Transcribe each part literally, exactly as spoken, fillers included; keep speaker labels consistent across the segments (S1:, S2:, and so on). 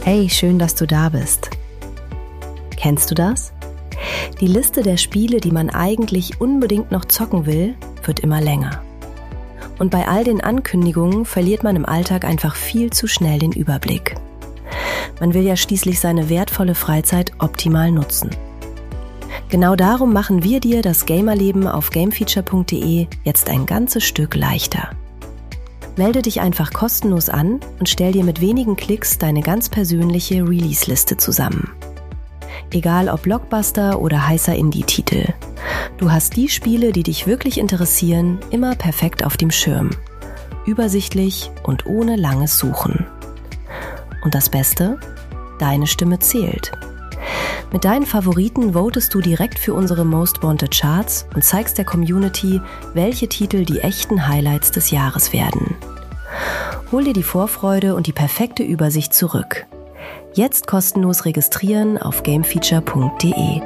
S1: Hey, schön, dass du da bist. Kennst du das? Die Liste der Spiele, die man eigentlich unbedingt noch zocken will, wird immer länger. Und bei all den Ankündigungen verliert man im Alltag einfach viel zu schnell den Überblick. Man will ja schließlich seine wertvolle Freizeit optimal nutzen. Genau darum machen wir dir das Gamerleben auf gamefeature punkt de jetzt ein ganzes Stück leichter. Melde dich einfach kostenlos an und stell dir mit wenigen Klicks deine ganz persönliche Release-Liste zusammen. Egal ob Blockbuster oder heißer Indie-Titel. Du hast die Spiele, die dich wirklich interessieren, immer perfekt auf dem Schirm. Übersichtlich und ohne langes Suchen. Und das Beste? Deine Stimme zählt. Mit deinen Favoriten votest du direkt für unsere Most Wanted Charts und zeigst der Community, welche Titel die echten Highlights des Jahres werden. Hol dir die Vorfreude und die perfekte Übersicht zurück. Jetzt kostenlos registrieren auf gamefeature punkt de.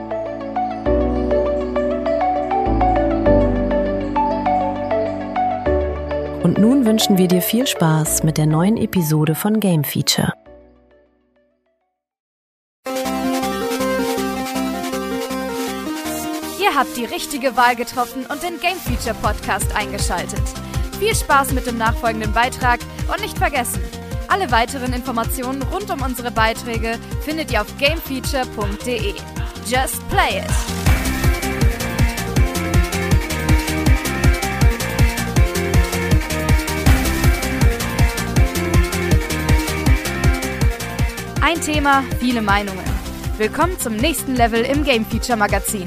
S1: Und nun wünschen wir dir viel Spaß mit der neuen Episode von Game Feature.
S2: Ihr habt die richtige Wahl getroffen und den Game Feature Podcast eingeschaltet. Viel Spaß mit dem nachfolgenden Beitrag und nicht vergessen, alle weiteren Informationen rund um unsere Beiträge findet ihr auf gamefeature punkt de. Just play it! Ein Thema, viele Meinungen. Willkommen zum nächsten Level im Game Feature Magazin.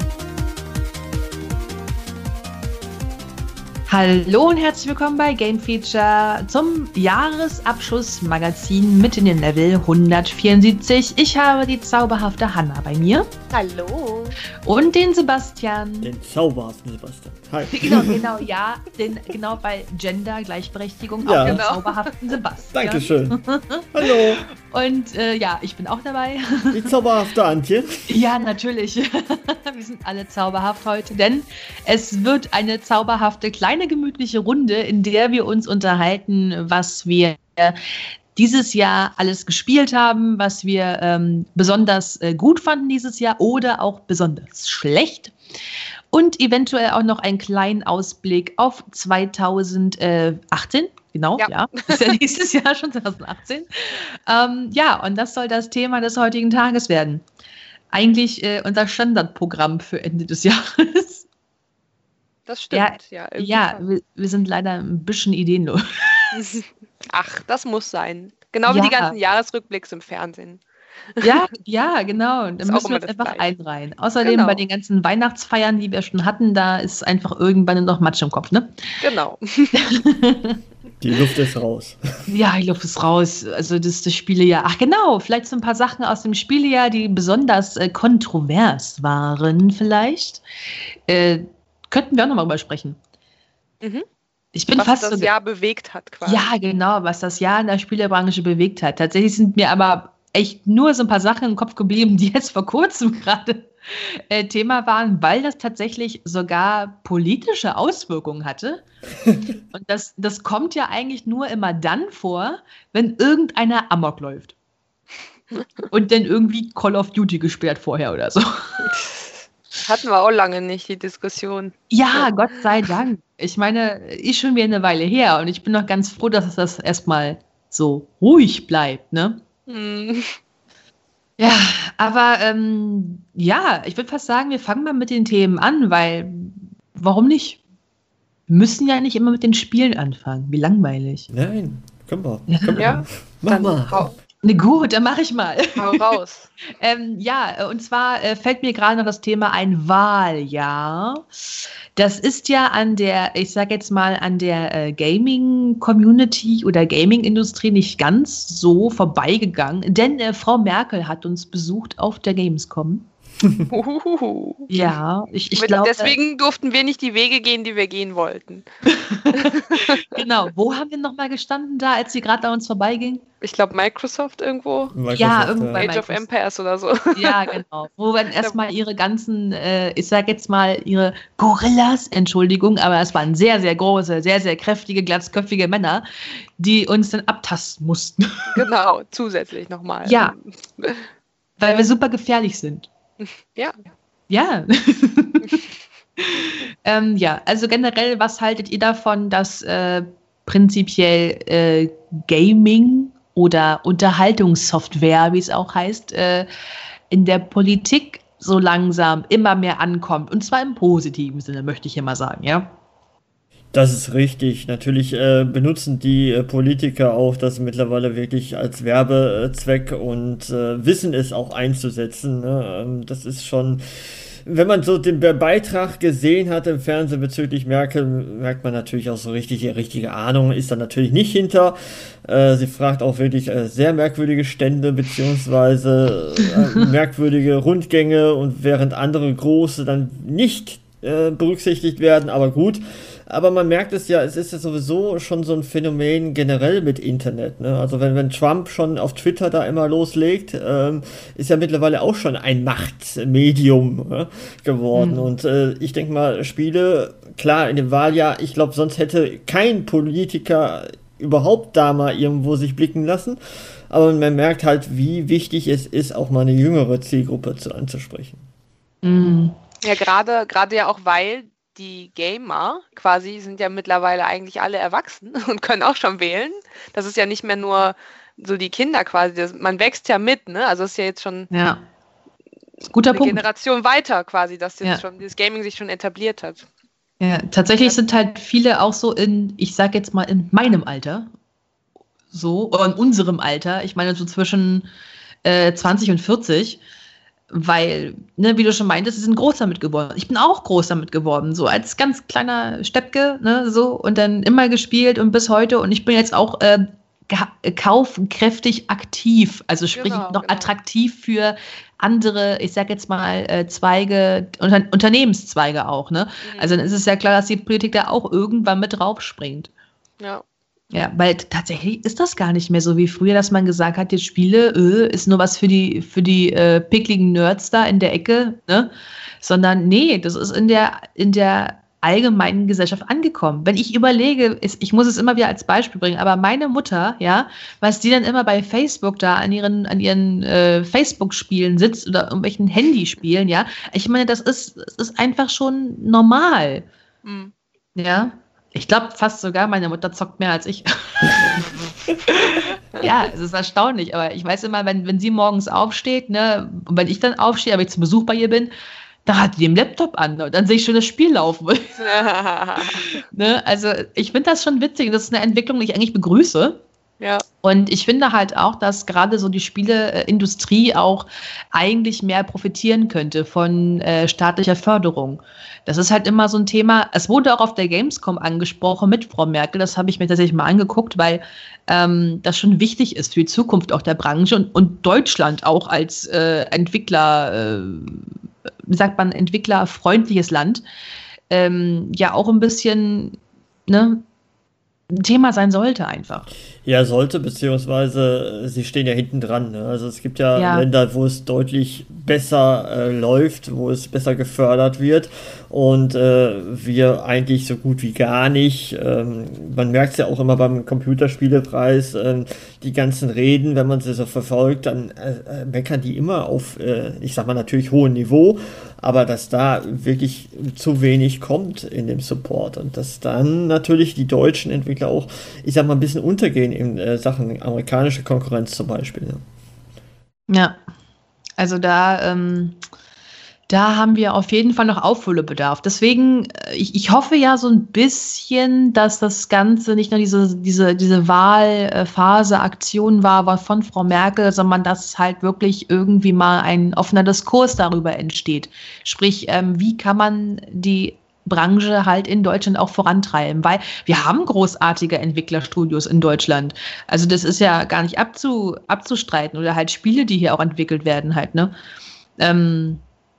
S3: Hallo und herzlich willkommen bei Game Feature zum Jahresabschlussmagazin mit in den Level hundertvierundsiebzig. Ich habe die zauberhafte Hanna bei mir.
S4: Hallo.
S3: Und den Sebastian.
S5: Den zauberhaften Sebastian. Hi.
S3: Genau, genau, ja. Den, genau bei Gender, Gleichberechtigung,
S5: Ja.
S3: auch den
S4: Genau.
S3: zauberhaften Sebastian.
S5: Dankeschön. Hallo.
S3: Und äh, ja, ich bin auch dabei.
S5: Die zauberhafte Antje.
S3: Ja, natürlich. Wir sind alle zauberhaft heute, denn es wird eine zauberhafte, kleine, gemütliche Runde, in der wir uns unterhalten, was wir dieses Jahr alles gespielt haben, was wir ähm, besonders äh, gut fanden dieses Jahr oder auch besonders schlecht. Und eventuell auch noch einen kleinen Ausblick auf zweitausendachtzehn. Genau, ja.
S4: Ja.
S3: Ist ja nächstes Jahr schon zweitausendachtzehn. Ähm, ja, und das soll das Thema des heutigen Tages werden. Eigentlich äh, unser Standardprogramm für Ende des Jahres.
S4: Das stimmt, ja. irgendwie
S3: Ja,
S4: schon.
S3: wir, wir sind leider ein bisschen ideenlos.
S4: Ach, das muss sein. Genau wie
S3: Ja.
S4: die ganzen Jahresrückblicks im Fernsehen.
S3: Ja, ja, genau. Da
S4: Ist auch
S3: müssen wir
S4: immer
S3: uns
S4: das
S3: einfach
S4: Gleiche.
S3: einreihen. Außerdem
S4: Genau.
S3: bei den ganzen Weihnachtsfeiern, die wir schon hatten, da ist einfach irgendwann nur noch Matsch im Kopf, ne?
S4: Genau.
S5: Die Luft ist raus.
S3: Ja, die Luft ist raus. Also das, das Spielejahr. Ach genau, vielleicht so ein paar Sachen aus dem Spielejahr, die besonders äh, kontrovers waren vielleicht. Äh, könnten wir auch nochmal drüber sprechen.
S4: Mhm.
S3: Ich bin
S4: Was
S3: fast
S4: das
S3: so
S4: Jahr bewegt hat quasi.
S3: Ja, genau, was das Jahr in der Spielebranche bewegt hat. Tatsächlich sind mir aber echt nur so ein paar Sachen im Kopf geblieben, die jetzt vor kurzem gerade äh, Thema waren, weil das tatsächlich sogar politische Auswirkungen hatte. Und das, das kommt ja eigentlich nur immer dann vor, wenn irgendeiner Amok läuft. Und dann irgendwie Call of Duty gesperrt vorher oder so.
S4: Hatten wir auch lange nicht, die Diskussion.
S3: Ja, Gott sei Dank. Ich meine, ist schon wieder eine Weile her und ich bin noch ganz froh, dass das erstmal so ruhig bleibt, ne?
S4: Hm.
S3: Ja, aber ähm, ja, ich würde fast sagen, wir fangen mal mit den Themen an, weil warum nicht? Wir müssen ja nicht immer mit den Spielen anfangen. Wie langweilig.
S5: Nein, können wir.
S3: Ja.
S5: Können wir.
S4: Ja,
S5: Mach
S4: dann
S5: mal.
S4: hau,
S3: Ne, gut, dann mache ich mal.
S4: hau raus.
S3: ähm, ja, und zwar äh, fällt mir gerade noch das Thema ein Wahljahr. Das ist ja an der, ich sage jetzt mal, an der äh, Gaming-Community oder Gaming-Industrie nicht ganz so vorbeigegangen, denn äh, Frau Merkel hat uns besucht auf der Gamescom.
S4: Uhuhu.
S3: Ja, ich, ich
S4: Mit-
S3: glaube.
S4: Deswegen durften wir nicht die Wege gehen, die wir gehen wollten.
S3: Genau, wo haben wir nochmal gestanden da, als sie gerade an uns vorbeiging?
S4: Ich glaube Microsoft irgendwo.
S5: Microsoft,
S3: irgendwo bei
S4: Age of
S3: Microsoft.
S4: Empires oder so.
S3: Ja, genau. Wo dann erstmal ihre ganzen, äh, ich sag jetzt mal, ihre Gorillas, Entschuldigung, aber es waren sehr, sehr große, sehr, sehr kräftige, glatzköpfige Männer, die uns dann abtasten mussten.
S4: Genau, zusätzlich nochmal.
S3: Ja. Weil wir super gefährlich sind.
S4: Ja.
S3: Ja. ähm, ja, also generell, was haltet ihr davon, dass äh, prinzipiell äh, Gaming oder Unterhaltungssoftware, wie es auch heißt, äh, in der Politik so langsam immer mehr ankommt? Und zwar im positiven Sinne, möchte ich immer sagen, ja?
S5: Das ist richtig. Natürlich äh, benutzen die äh, Politiker auch das mittlerweile wirklich als Werbezweck und äh, wissen es auch einzusetzen. Ne? Ähm, das ist schon, wenn man so den Be- Beitrag gesehen hat im Fernsehen bezüglich Merkel, merkt man natürlich auch so richtig, die richtige Ahnung ist da natürlich nicht hinter. Äh, sie fragt auch wirklich äh, sehr merkwürdige Stände beziehungsweise äh, merkwürdige Rundgänge, und während andere große dann nicht äh, berücksichtigt werden, aber gut. Aber man merkt es ja, es ist ja sowieso schon so ein Phänomen generell mit Internet. Ne? Also wenn, wenn Trump schon auf Twitter da immer loslegt, ähm, ist ja mittlerweile auch schon ein Machtmedium äh, geworden. Mhm. Und äh, ich denke mal, Spiele, klar, in dem Wahljahr, ich glaube, sonst hätte kein Politiker überhaupt da mal irgendwo sich blicken lassen. Aber man merkt halt, wie wichtig es ist, auch mal eine jüngere Zielgruppe zu, anzusprechen.
S3: Mhm.
S4: Ja, gerade gerade ja auch, weil die Gamer quasi sind ja mittlerweile eigentlich alle erwachsen und können auch schon wählen. Das ist ja nicht mehr nur so die Kinder quasi. Das, man wächst ja mit, ne? Also es ist ja jetzt schon
S3: Ja. Guter
S4: eine
S3: Punkt.
S4: Generation weiter quasi, dass jetzt
S3: Ja.
S4: schon dieses Gaming sich schon etabliert hat.
S3: Ja, tatsächlich sind halt viele auch so in, ich sag jetzt mal, in meinem Alter, so, oder in unserem Alter, ich meine so zwischen äh, zwanzig und vierzig, weil, ne, wie du schon meintest, sie sind groß damit geworden. Ich bin auch groß damit geworden, so als ganz kleiner Steppke, ne, so, und dann immer gespielt und bis heute, und ich bin jetzt auch äh, ge- kaufkräftig aktiv, also sprich
S4: Genau,
S3: noch
S4: genau.
S3: attraktiv für andere, ich sag jetzt mal, äh, Zweige, Unter Unternehmenszweige auch, ne?
S4: Mhm.
S3: Also dann ist es ja klar, dass die Politik da auch irgendwann mit draufspringt.
S4: Ja.
S3: Ja, weil t- tatsächlich ist das gar nicht mehr so wie früher, dass man gesagt hat, jetzt Spiele äh, ist nur was für die, für die äh, pickligen Nerds da in der Ecke, ne? Sondern nee, das ist in der, in der allgemeinen Gesellschaft angekommen. Wenn ich überlege, ist, ich muss es immer wieder als Beispiel bringen, aber meine Mutter, ja, was die dann immer bei Facebook da an ihren, an ihren äh, Facebook-Spielen sitzt oder irgendwelchen Handyspielen, ja, ich meine, das ist, das ist einfach schon normal,
S4: Mhm.
S3: ja. Ich glaube fast sogar, meine Mutter zockt mehr als ich. Ja, es ist erstaunlich, aber ich weiß immer, wenn, wenn sie morgens aufsteht, ne, und wenn ich dann aufstehe, aber ich zu Besuch bei ihr bin, da hat die den Laptop an, ne, dann sehe ich schon das Spiel laufen. Ne, also ich finde das schon witzig, das ist eine Entwicklung, die ich eigentlich begrüße.
S4: Ja.
S3: Und ich finde halt auch, dass gerade so die Spieleindustrie auch eigentlich mehr profitieren könnte von äh, staatlicher Förderung. Das ist halt immer so ein Thema. Es wurde auch auf der Gamescom angesprochen mit Frau Merkel. Das habe ich mir tatsächlich mal angeguckt, weil ähm, das schon wichtig ist für die Zukunft auch der Branche und, und Deutschland auch als äh, Entwickler, äh, wie sagt man, entwicklerfreundliches Land, ähm, ja auch ein bisschen, ne, ein Thema sein sollte einfach.
S5: Ja, sollte, beziehungsweise äh, sie stehen ja hinten dran. Ne? Also es gibt ja,
S3: Ja.
S5: Länder, wo es deutlich besser äh, läuft, wo es besser gefördert wird, und äh, wir eigentlich so gut wie gar nicht. Ähm, man merkt es ja auch immer beim Computerspielepreis, ähm, die ganzen Reden, wenn man sie so verfolgt, dann äh, äh, meckern die immer auf, äh, ich sag mal natürlich hohem Niveau, aber dass da wirklich zu wenig kommt in dem Support und dass dann natürlich die deutschen Entwickler auch, ich sag mal, ein bisschen untergehen in äh, Sachen amerikanische Konkurrenz zum Beispiel. Ja.
S3: Ja, also da, ähm, da haben wir auf jeden Fall noch Aufholbedarf. Deswegen, äh, ich, ich hoffe ja so ein bisschen, dass das Ganze nicht nur diese, diese, diese Wahlphase, Aktion war, war von Frau Merkel, sondern dass halt wirklich irgendwie mal ein offener Diskurs darüber entsteht. Sprich, ähm, wie kann man die Branche halt in Deutschland auch vorantreiben, weil wir haben großartige Entwicklerstudios in Deutschland. Also das ist ja gar nicht abzu, abzustreiten oder halt Spiele, die hier auch entwickelt werden halt, ne? Ähm,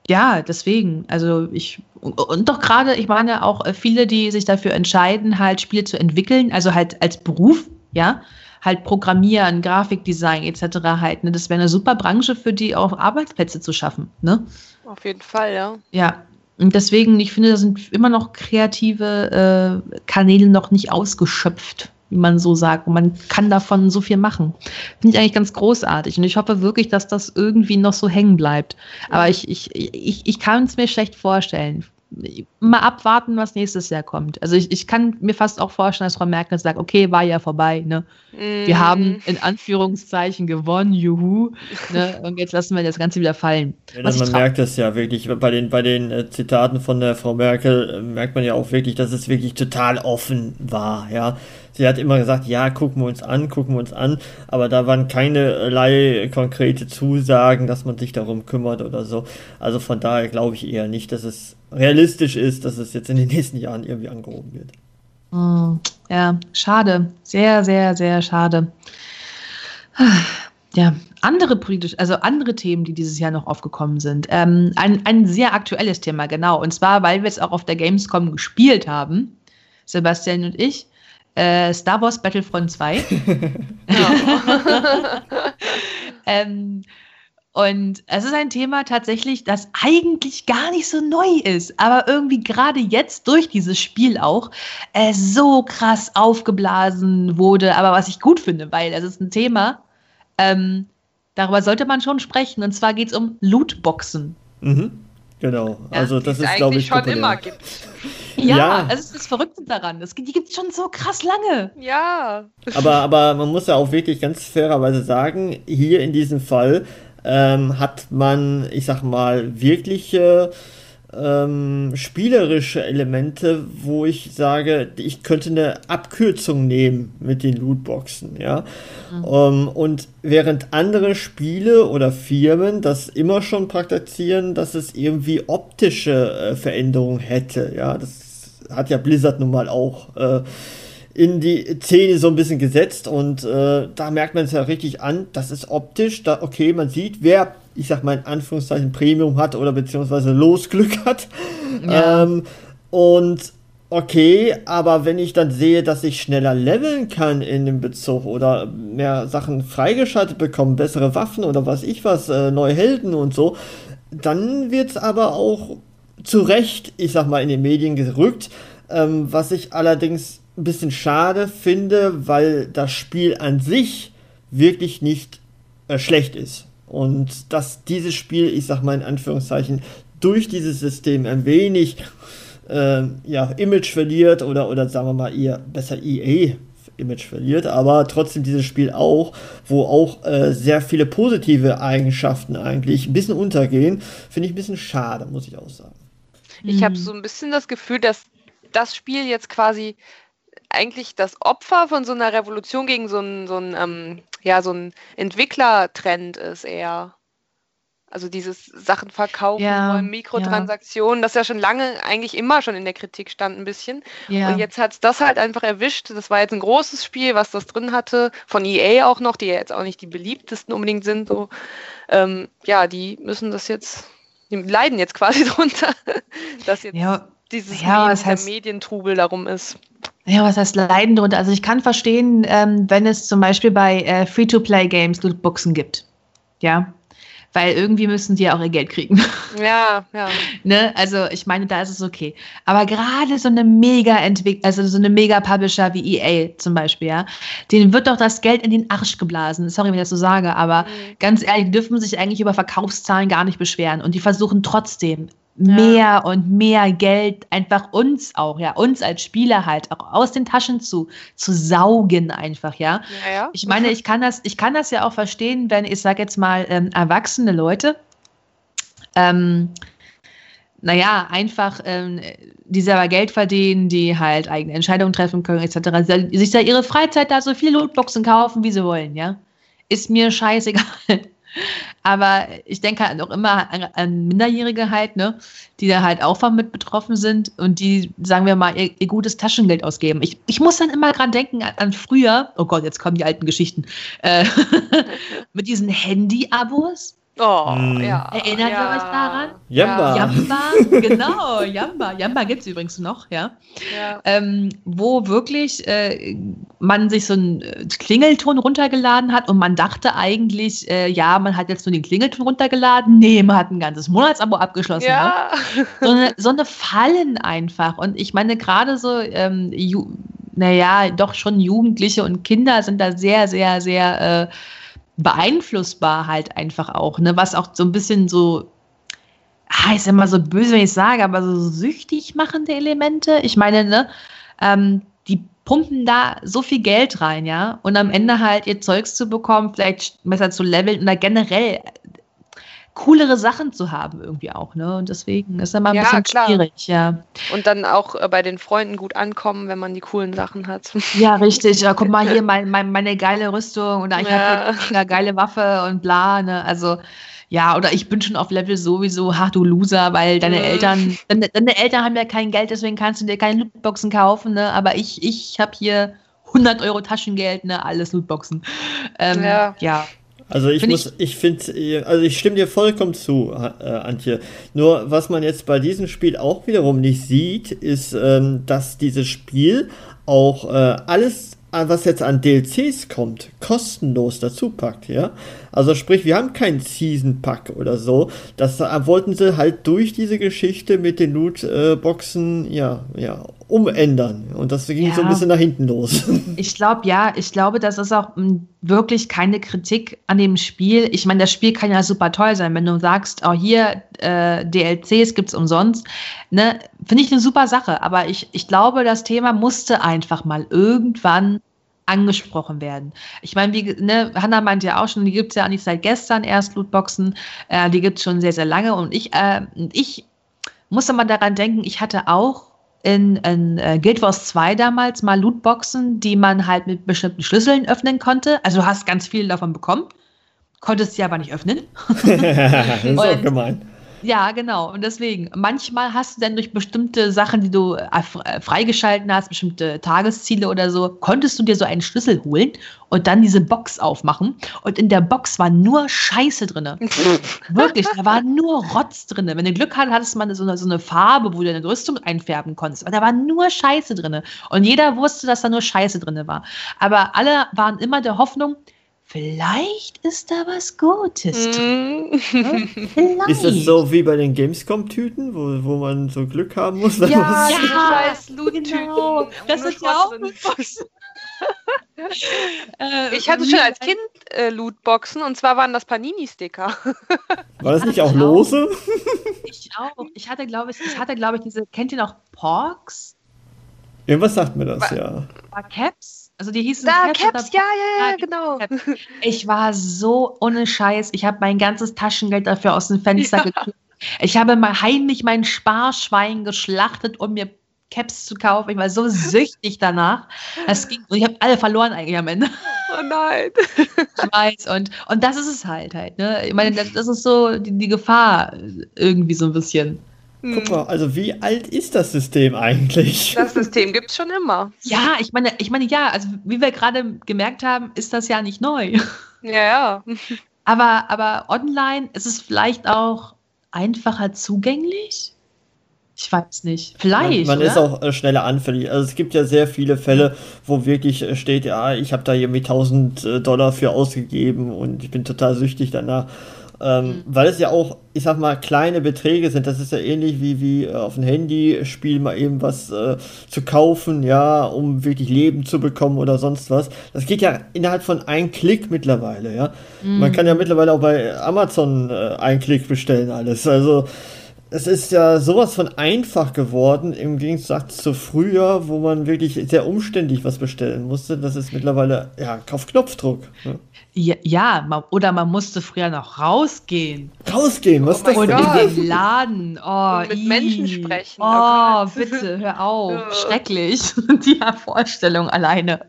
S3: Ja, deswegen. Also ich, und doch gerade, ich meine auch viele, die sich dafür entscheiden, halt Spiele zu entwickeln, also halt als Beruf, ja, halt Programmieren, Grafikdesign et cetera halt, ne, das wäre eine super Branche für die auch Arbeitsplätze zu schaffen, ne?
S4: Auf jeden Fall, ja.
S3: Ja, und deswegen, ich finde, da sind immer noch kreative äh, Kanäle noch nicht ausgeschöpft, wie man so sagt. Und man kann davon so viel machen. Finde ich eigentlich ganz großartig. Und ich hoffe wirklich, dass das irgendwie noch so hängen bleibt. Aber ich, ich, ich, ich kann es mir schlecht vorstellen. Mal abwarten, was nächstes Jahr kommt. Also ich, ich kann mir fast auch vorstellen, dass Frau Merkel sagt, okay, war ja vorbei, ne? Mm. Wir haben in Anführungszeichen gewonnen, juhu, ne? Und jetzt lassen wir das Ganze wieder fallen.
S5: Ja, man tra- merkt es ja wirklich, bei den, bei den äh, Zitaten von der Frau Merkel äh, merkt man ja auch wirklich, dass es wirklich total offen war, ja. Sie hat immer gesagt, ja, gucken wir uns an, gucken wir uns an, aber da waren keinerlei konkrete Zusagen, dass man sich darum kümmert oder so. Also von daher glaube ich eher nicht, dass es realistisch ist, dass es jetzt in den nächsten Jahren irgendwie angehoben wird.
S3: Ja, schade. Sehr, sehr, sehr schade. Ja, andere politisch, also andere Themen, die dieses Jahr noch aufgekommen sind. Ähm, ein, ein sehr aktuelles Thema, genau. Und zwar, weil wir es auch auf der Gamescom gespielt haben, Sebastian und ich, äh, Star Wars Battlefront zwei. ähm, Und es ist ein Thema tatsächlich, das eigentlich gar nicht so neu ist, aber irgendwie gerade jetzt durch dieses Spiel auch äh, so krass aufgeblasen wurde. Aber was ich gut finde, weil es ist ein Thema, ähm, darüber sollte man schon sprechen. Und zwar geht es um Lootboxen.
S5: Mhm. Genau,
S4: ja,
S5: also das ist, glaube ich,
S4: schon
S5: populär.
S4: immer gibt.
S3: Ja,
S5: Ja.
S3: das ist das Verrückte daran. Das, die gibt es schon so krass lange.
S4: Ja.
S5: Aber, aber man muss ja auch wirklich ganz fairerweise sagen, hier in diesem Fall ähm, hat man, ich sag mal, wirkliche ähm, spielerische Elemente, wo ich sage, ich könnte eine Abkürzung nehmen mit den Lootboxen, ja. Mhm. Um, und während andere Spiele oder Firmen das immer schon praktizieren, dass es irgendwie optische äh, Veränderungen hätte, ja. Das hat ja Blizzard nun mal auch äh, in die Szene so ein bisschen gesetzt und äh, da merkt man es ja richtig an, das ist optisch, da, okay, man sieht, wer, ich sag mal in Anführungszeichen, Premium hat oder beziehungsweise Losglück hat. Ja. Ähm, und okay, aber wenn ich dann sehe, dass ich schneller leveln kann in dem Bezug oder mehr Sachen freigeschaltet bekomme, bessere Waffen oder was ich was, äh, neue Helden und so, dann wird's aber auch zu Recht, ich sag mal, in den Medien gerückt, ähm, was ich allerdings ein bisschen schade finde, weil das Spiel an sich wirklich nicht äh, schlecht ist. Und dass dieses Spiel, ich sag mal in Anführungszeichen, durch dieses System ein wenig äh, ja, Image verliert oder, oder sagen wir mal eher besser E A-Image verliert, aber trotzdem dieses Spiel auch, wo auch äh, sehr viele positive Eigenschaften eigentlich ein bisschen untergehen, finde ich ein bisschen schade, muss ich auch sagen.
S4: Ich habe so ein bisschen das Gefühl, dass das Spiel jetzt quasi eigentlich das Opfer von so einer Revolution gegen so einen, so einen, ähm, ja, so einen Entwicklertrend ist eher. Also dieses Sachen verkaufen,
S3: ja,
S4: Mikrotransaktionen, ja. Das ja schon lange eigentlich immer schon in der Kritik stand ein bisschen.
S3: Ja.
S4: Und jetzt hat es das halt einfach erwischt. Das war jetzt ein großes Spiel, was das drin hatte, von E A auch noch, die ja jetzt auch nicht die beliebtesten unbedingt sind. So. Ähm, ja, die müssen das jetzt, die leiden jetzt quasi drunter, dass jetzt
S3: ja.
S4: dieses
S3: ja,
S4: Medien,
S3: was heißt,
S4: Medientrubel darum ist.
S3: Ja, was heißt Leiden drunter? Also ich kann verstehen, ähm, wenn es zum Beispiel bei äh, Free-to-Play-Games Lootboxen gibt. Ja, weil irgendwie müssen die ja auch ihr Geld kriegen.
S4: Ja, ja.
S3: Ne? Also ich meine, da ist es okay. Aber gerade so eine Mega-Entwickler, also so eine Mega-Publisher wie E A zum Beispiel, ja, denen wird doch das Geld in den Arsch geblasen. Sorry, wenn ich das so sage, aber mhm. ganz ehrlich, die dürfen sich eigentlich über Verkaufszahlen gar nicht beschweren. Und die versuchen trotzdem mehr ja. und mehr Geld einfach uns auch, ja, uns als Spieler halt auch aus den Taschen zu, zu saugen einfach, ja.
S4: ja, ja.
S3: Ich meine, ich kann das, ich kann das ja auch verstehen, wenn, ich sag jetzt mal, ähm, erwachsene Leute, ähm, naja, einfach, ähm, die selber Geld verdienen, die halt eigene Entscheidungen treffen können, et cetera, sich da ihre Freizeit da so viele Lootboxen kaufen, wie sie wollen, ja. Ist mir scheißegal. Aber ich denke halt auch immer an, an Minderjährige halt, ne, die da halt auch von mit betroffen sind und die, sagen wir mal, ihr, ihr gutes Taschengeld ausgeben. Ich, ich muss dann immer dran denken an, an früher, oh Gott, jetzt kommen die alten Geschichten, äh, mit diesen Handy-Abos,
S4: Oh,
S5: Hm.
S4: ja.
S3: Erinnert
S4: ja.
S3: ihr euch daran?
S5: Jamba.
S3: Jamba, genau, Jamba. Jamba gibt es übrigens noch, ja.
S4: Ja.
S3: Ähm, wo wirklich äh, man sich so einen äh, Klingelton runtergeladen hat und man dachte eigentlich, äh, ja, man hat jetzt nur den Klingelton runtergeladen. Nee, man hat ein ganzes Monatsabo abgeschlossen. Ne?
S4: Ja.
S3: So eine, so eine Fallen einfach. Und ich meine, gerade so, ähm, Ju- naja, doch schon Jugendliche und Kinder sind da sehr, sehr, sehr äh, beeinflussbar halt einfach auch, ne? Was auch so ein bisschen so, ah, ist immer so böse, wenn ich sage, aber so süchtig machende Elemente. Ich meine, ne, ähm, die pumpen da so viel Geld rein, ja, und am Ende halt ihr Zeugs zu bekommen, vielleicht besser zu leveln oder generell coolere Sachen zu haben irgendwie auch, ne? Und deswegen ist das mal ein
S4: Ja,
S3: bisschen
S4: klar.
S3: schwierig, ja.
S4: Und dann auch äh, bei den Freunden gut ankommen, wenn man die coolen Sachen hat.
S3: Ja, richtig. Ja, guck mal hier, mein, mein, meine geile Rüstung oder ich
S4: Ja.
S3: habe eine geile Waffe und bla, ne? Also, ja, oder ich bin schon auf Level sowieso, ach du Loser, weil deine
S4: Mhm.
S3: Eltern, deine, deine Eltern haben ja kein Geld, deswegen kannst du dir keine Lootboxen kaufen, ne? Aber ich, ich habe hier hundert Euro Taschengeld, ne? Alles Lootboxen. Ähm,
S4: Ja.
S3: ja.
S5: Also ich
S3: Find
S5: muss, ich finde, also ich stimme dir vollkommen zu, äh, Antje. Nur was man jetzt bei diesem Spiel auch wiederum nicht sieht, ist, ähm, dass dieses Spiel auch äh, alles, äh, was jetzt an D L Cs kommt, kostenlos dazu packt, ja. Also sprich, wir haben keinen Season Pack oder so. Das äh, wollten sie halt durch diese Geschichte mit den Lootboxen, ja, ja, umändern. Und das ging
S3: Ja.
S5: so ein bisschen nach hinten los.
S3: Ich glaube, ja, ich glaube, das ist auch m, wirklich keine Kritik an dem Spiel. Ich meine, das Spiel kann ja super toll sein, wenn du sagst, oh, hier, äh, D L Cs gibt's umsonst. Ne? Finde ich eine super Sache. Aber ich, ich glaube, das Thema musste einfach mal irgendwann angesprochen werden. Ich meine, wie, ne, Hannah meinte ja auch schon, die gibt's ja nicht seit gestern erst, Lootboxen. Äh, die gibt's schon sehr, sehr lange. Und ich, äh, ich musste mal daran denken, ich hatte auch in, in äh, Guild Wars zwei damals mal Lootboxen, die man halt mit bestimmten Schlüsseln öffnen konnte. Also du hast ganz viel davon bekommen, konntest sie aber nicht öffnen.
S5: Das ist auch
S3: Und-
S5: gemein.
S3: Ja, genau. Und deswegen, manchmal hast du dann durch bestimmte Sachen, die du äh, f- äh, freigeschalten hast, bestimmte Tagesziele oder so, konntest du dir so einen Schlüssel holen und dann diese Box aufmachen. Und in der Box war nur Scheiße drin. Wirklich, da war nur Rotz drin. Wenn du Glück hattest, hattest du mal so eine, so eine Farbe, wo du deine Rüstung einfärben konntest. Aber da war nur Scheiße drin. Und jeder wusste, dass da nur Scheiße drin war. Aber alle waren immer der Hoffnung, vielleicht ist da was Gutes drin.
S4: Mhm.
S3: Vielleicht.
S5: Ist das so wie bei den Gamescom-Tüten, wo, wo man so Glück haben muss? wenn
S4: Ja,
S5: man's-
S4: diese
S3: Ja,
S4: scheiß Loot-Tüten.
S3: genau. Das
S4: ohne
S3: ist ja auch
S4: Schrott
S3: eine
S4: drin.
S3: Box. Äh,
S4: Ich hatte schon als Kind äh, Lootboxen und zwar waren das Panini-Sticker.
S5: War das nicht
S3: Ich
S5: auch
S3: auch.
S5: lose?
S3: Ich auch. Ich hatte, glaube ich, ich hatte, glaube ich, diese, kennt ihr noch Porks?
S5: Irgendwas sagt mir das,
S4: Wa-
S5: ja.
S3: War Caps? Also die hießen
S4: Da,
S3: Caps.
S4: Caps,
S3: oder-
S4: ja, ja, ja,
S3: Ja,
S4: genau.
S3: Caps. Ich war so ohne Scheiß. Ich habe mein ganzes Taschengeld dafür aus dem Fenster
S4: Ja.
S3: gekriegt. Ich habe mal heimlich mein Sparschwein geschlachtet, um mir Caps zu kaufen. Ich war so süchtig danach. Das ging, und ich habe alle verloren eigentlich am Ende.
S4: Oh nein.
S3: Ich weiß. Und, und das ist es halt halt. Ne? Ich meine, das, das ist so die, die Gefahr irgendwie so ein bisschen.
S5: Guck mal, also wie alt ist das System eigentlich?
S4: Das System gibt es schon immer.
S3: Ja, ich meine, ich meine, ja, also wie wir gerade gemerkt haben, ist das ja nicht neu.
S4: Ja, ja.
S3: Aber, aber online ist es vielleicht auch einfacher zugänglich? Ich weiß nicht. Vielleicht.
S5: Man, man
S3: oder?
S5: ist auch äh, schneller anfällig. Also es gibt ja sehr viele Fälle, wo wirklich äh, steht, ja, ich habe da irgendwie tausend äh, Dollar für ausgegeben und ich bin total süchtig danach. Ähm,
S3: Mhm.
S5: Weil es ja auch, ich sag mal, kleine Beträge sind. Das ist ja ähnlich wie, wie äh, auf dem Handyspiel mal eben was äh, zu kaufen, ja, um wirklich Leben zu bekommen oder sonst was. Das geht ja innerhalb von einem Klick mittlerweile, ja. Man kann ja mittlerweile auch bei Amazon äh, einen Klick bestellen alles. Also es ist ja sowas von einfach geworden, im Gegensatz zu früher, wo man wirklich sehr umständlich was bestellen musste. Das ist mittlerweile, ja, auf Knopfdruck. Ne?
S3: Ja, ja man, oder man musste früher noch rausgehen.
S5: Rausgehen, was ist das
S4: mein
S5: denn?
S3: Und
S4: Gott.
S3: in den Laden. Oh,
S4: Und mit
S3: ii.
S4: Menschen sprechen. Oh
S3: Oh,
S4: Gott.
S3: bitte, hör auf.
S4: Ja.
S3: Schrecklich. Die Vorstellung alleine.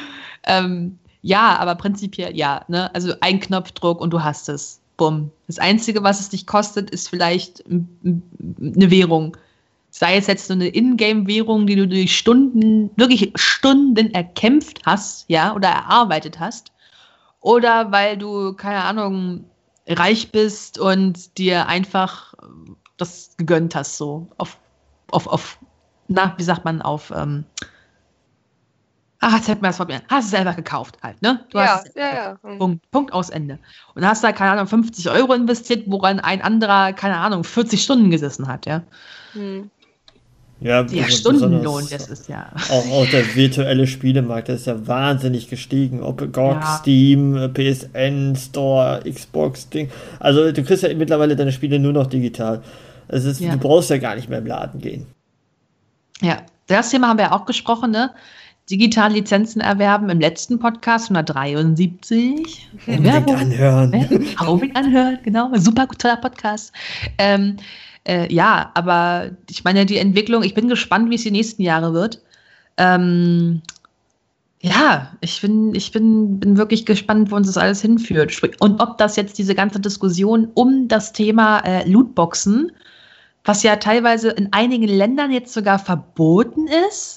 S3: Ähm, ja, aber prinzipiell ja. Ne? Also ein Knopfdruck und du hast es. Bumm. Das Einzige, was es dich kostet, ist vielleicht m- m- eine Währung. Sei es jetzt so eine Ingame-Währung, die du durch Stunden, wirklich Stunden erkämpft hast, ja, oder erarbeitet hast. Oder weil du, keine Ahnung, reich bist und dir einfach das gegönnt hast, so auf, auf, auf, na, wie sagt man, auf, ähm, ach, jetzt hält mir das Wort mehr. Hast es selber gekauft halt, ne? Du
S4: Ja,
S3: hast es
S4: ja,
S3: gekauft.
S4: ja. Mhm.
S3: Punkt, Punkt aus Ende. Und hast da, keine Ahnung, fünfzig Euro investiert, woran ein anderer, keine Ahnung, vierzig Stunden gesessen hat, ja.
S4: Hm.
S5: Ja,
S3: Der
S5: bes-
S3: Stundenlohn,
S5: besonders
S3: das ist ja.
S5: Auch, auch der virtuelle Spielemarkt, der ist ja wahnsinnig gestiegen. Ob G O G,
S3: Ja.
S5: Steam, äh, P S N, Store, Xbox, Ding. Also du kriegst ja mittlerweile deine Spiele nur noch digital. Es ist,
S3: Ja.
S5: Du brauchst ja gar nicht mehr im Laden gehen.
S3: Ja, das Thema haben wir ja auch gesprochen, ne? Digitale Lizenzen erwerben im letzten Podcast hundertdreiundsiebzig.
S5: Unbedingt anhören.
S3: Ja, unbedingt anhören, genau. Super toller Podcast. Ähm, äh, ja, aber ich meine, die Entwicklung, ich bin gespannt, wie es die nächsten Jahre wird. Ähm, ja, ich bin, ich bin, bin wirklich gespannt, wo uns das alles hinführt. Sprich- Und ob das jetzt diese ganze Diskussion um das Thema äh, Lootboxen, was ja teilweise in einigen Ländern jetzt sogar verboten ist.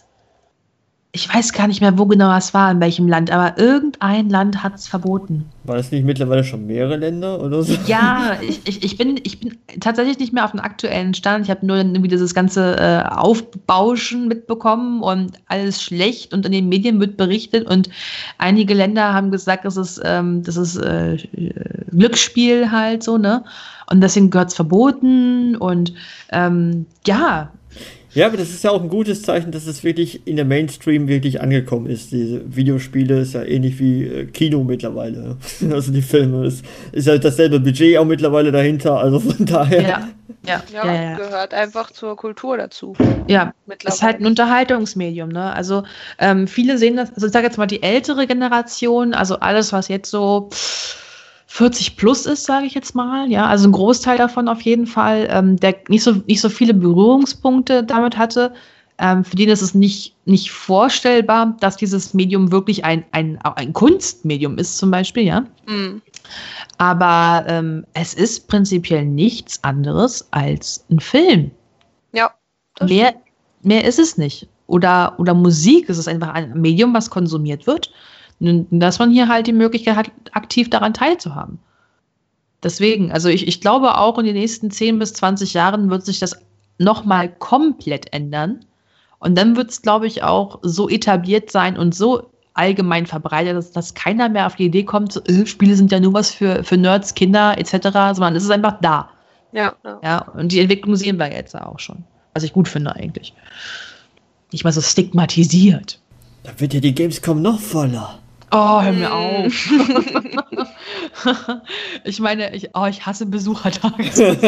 S3: Ich weiß gar nicht mehr, wo genau es war, in welchem Land, aber irgendein Land hat es verboten.
S5: War das nicht mittlerweile schon mehrere Länder oder so?
S3: Ja, ich, ich, ich, bin, ich bin tatsächlich nicht mehr auf dem aktuellen Stand. Ich habe nur irgendwie dieses ganze äh, Aufbauschen mitbekommen und alles schlecht und in den Medien wird berichtet und einige Länder haben gesagt, das ist, ähm, das ist äh, Glücksspiel halt so, ne? Und deswegen gehört es verboten und ähm, ja,
S5: Ja, aber das ist ja auch ein gutes Zeichen, dass es wirklich in der Mainstream wirklich angekommen ist. Diese Videospiele ist ja ähnlich wie äh, Kino mittlerweile. Also die Filme, es ist halt dasselbe Budget auch mittlerweile dahinter, also von daher.
S3: ja, ja,
S4: Ja,
S3: ja, ja.
S4: gehört einfach zur Kultur dazu.
S3: Ja,
S4: Mittlerweile.
S3: ist halt ein Unterhaltungsmedium, ne? Also ähm, viele sehen das, also ich sage jetzt mal die ältere Generation, also alles, was jetzt so vierzig plus ist, sage ich jetzt mal, ja, also ein Großteil davon auf jeden Fall, ähm, der nicht so, nicht so viele Berührungspunkte damit hatte, ähm, für den ist es nicht, nicht vorstellbar, dass dieses Medium wirklich ein, ein, auch ein Kunstmedium ist zum Beispiel, ja.
S4: Mhm.
S3: Aber ähm, es ist prinzipiell nichts anderes als ein Film.
S4: Ja, das
S3: Mehr, mehr ist es nicht. Oder, oder Musik, es ist einfach ein Medium, was konsumiert wird. Und dass man hier halt die Möglichkeit hat, aktiv daran teilzuhaben. Deswegen, also ich, ich glaube auch in den nächsten zehn bis zwanzig Jahren wird sich das nochmal komplett ändern. Und dann wird es, glaube ich, auch so etabliert sein und so allgemein verbreitet, dass, dass keiner mehr auf die Idee kommt, so, äh, Spiele sind ja nur was für, für Nerds, Kinder et cetera, sondern es ist einfach da.
S4: Ja, ja.
S3: Ja, und die Entwicklung sehen wir jetzt auch schon. Was ich gut finde eigentlich. Nicht mal so stigmatisiert.
S5: Da wird ja die Gamescom noch voller.
S3: Oh, hör mir auf. Ich meine, ich, oh, ich hasse Besuchertage.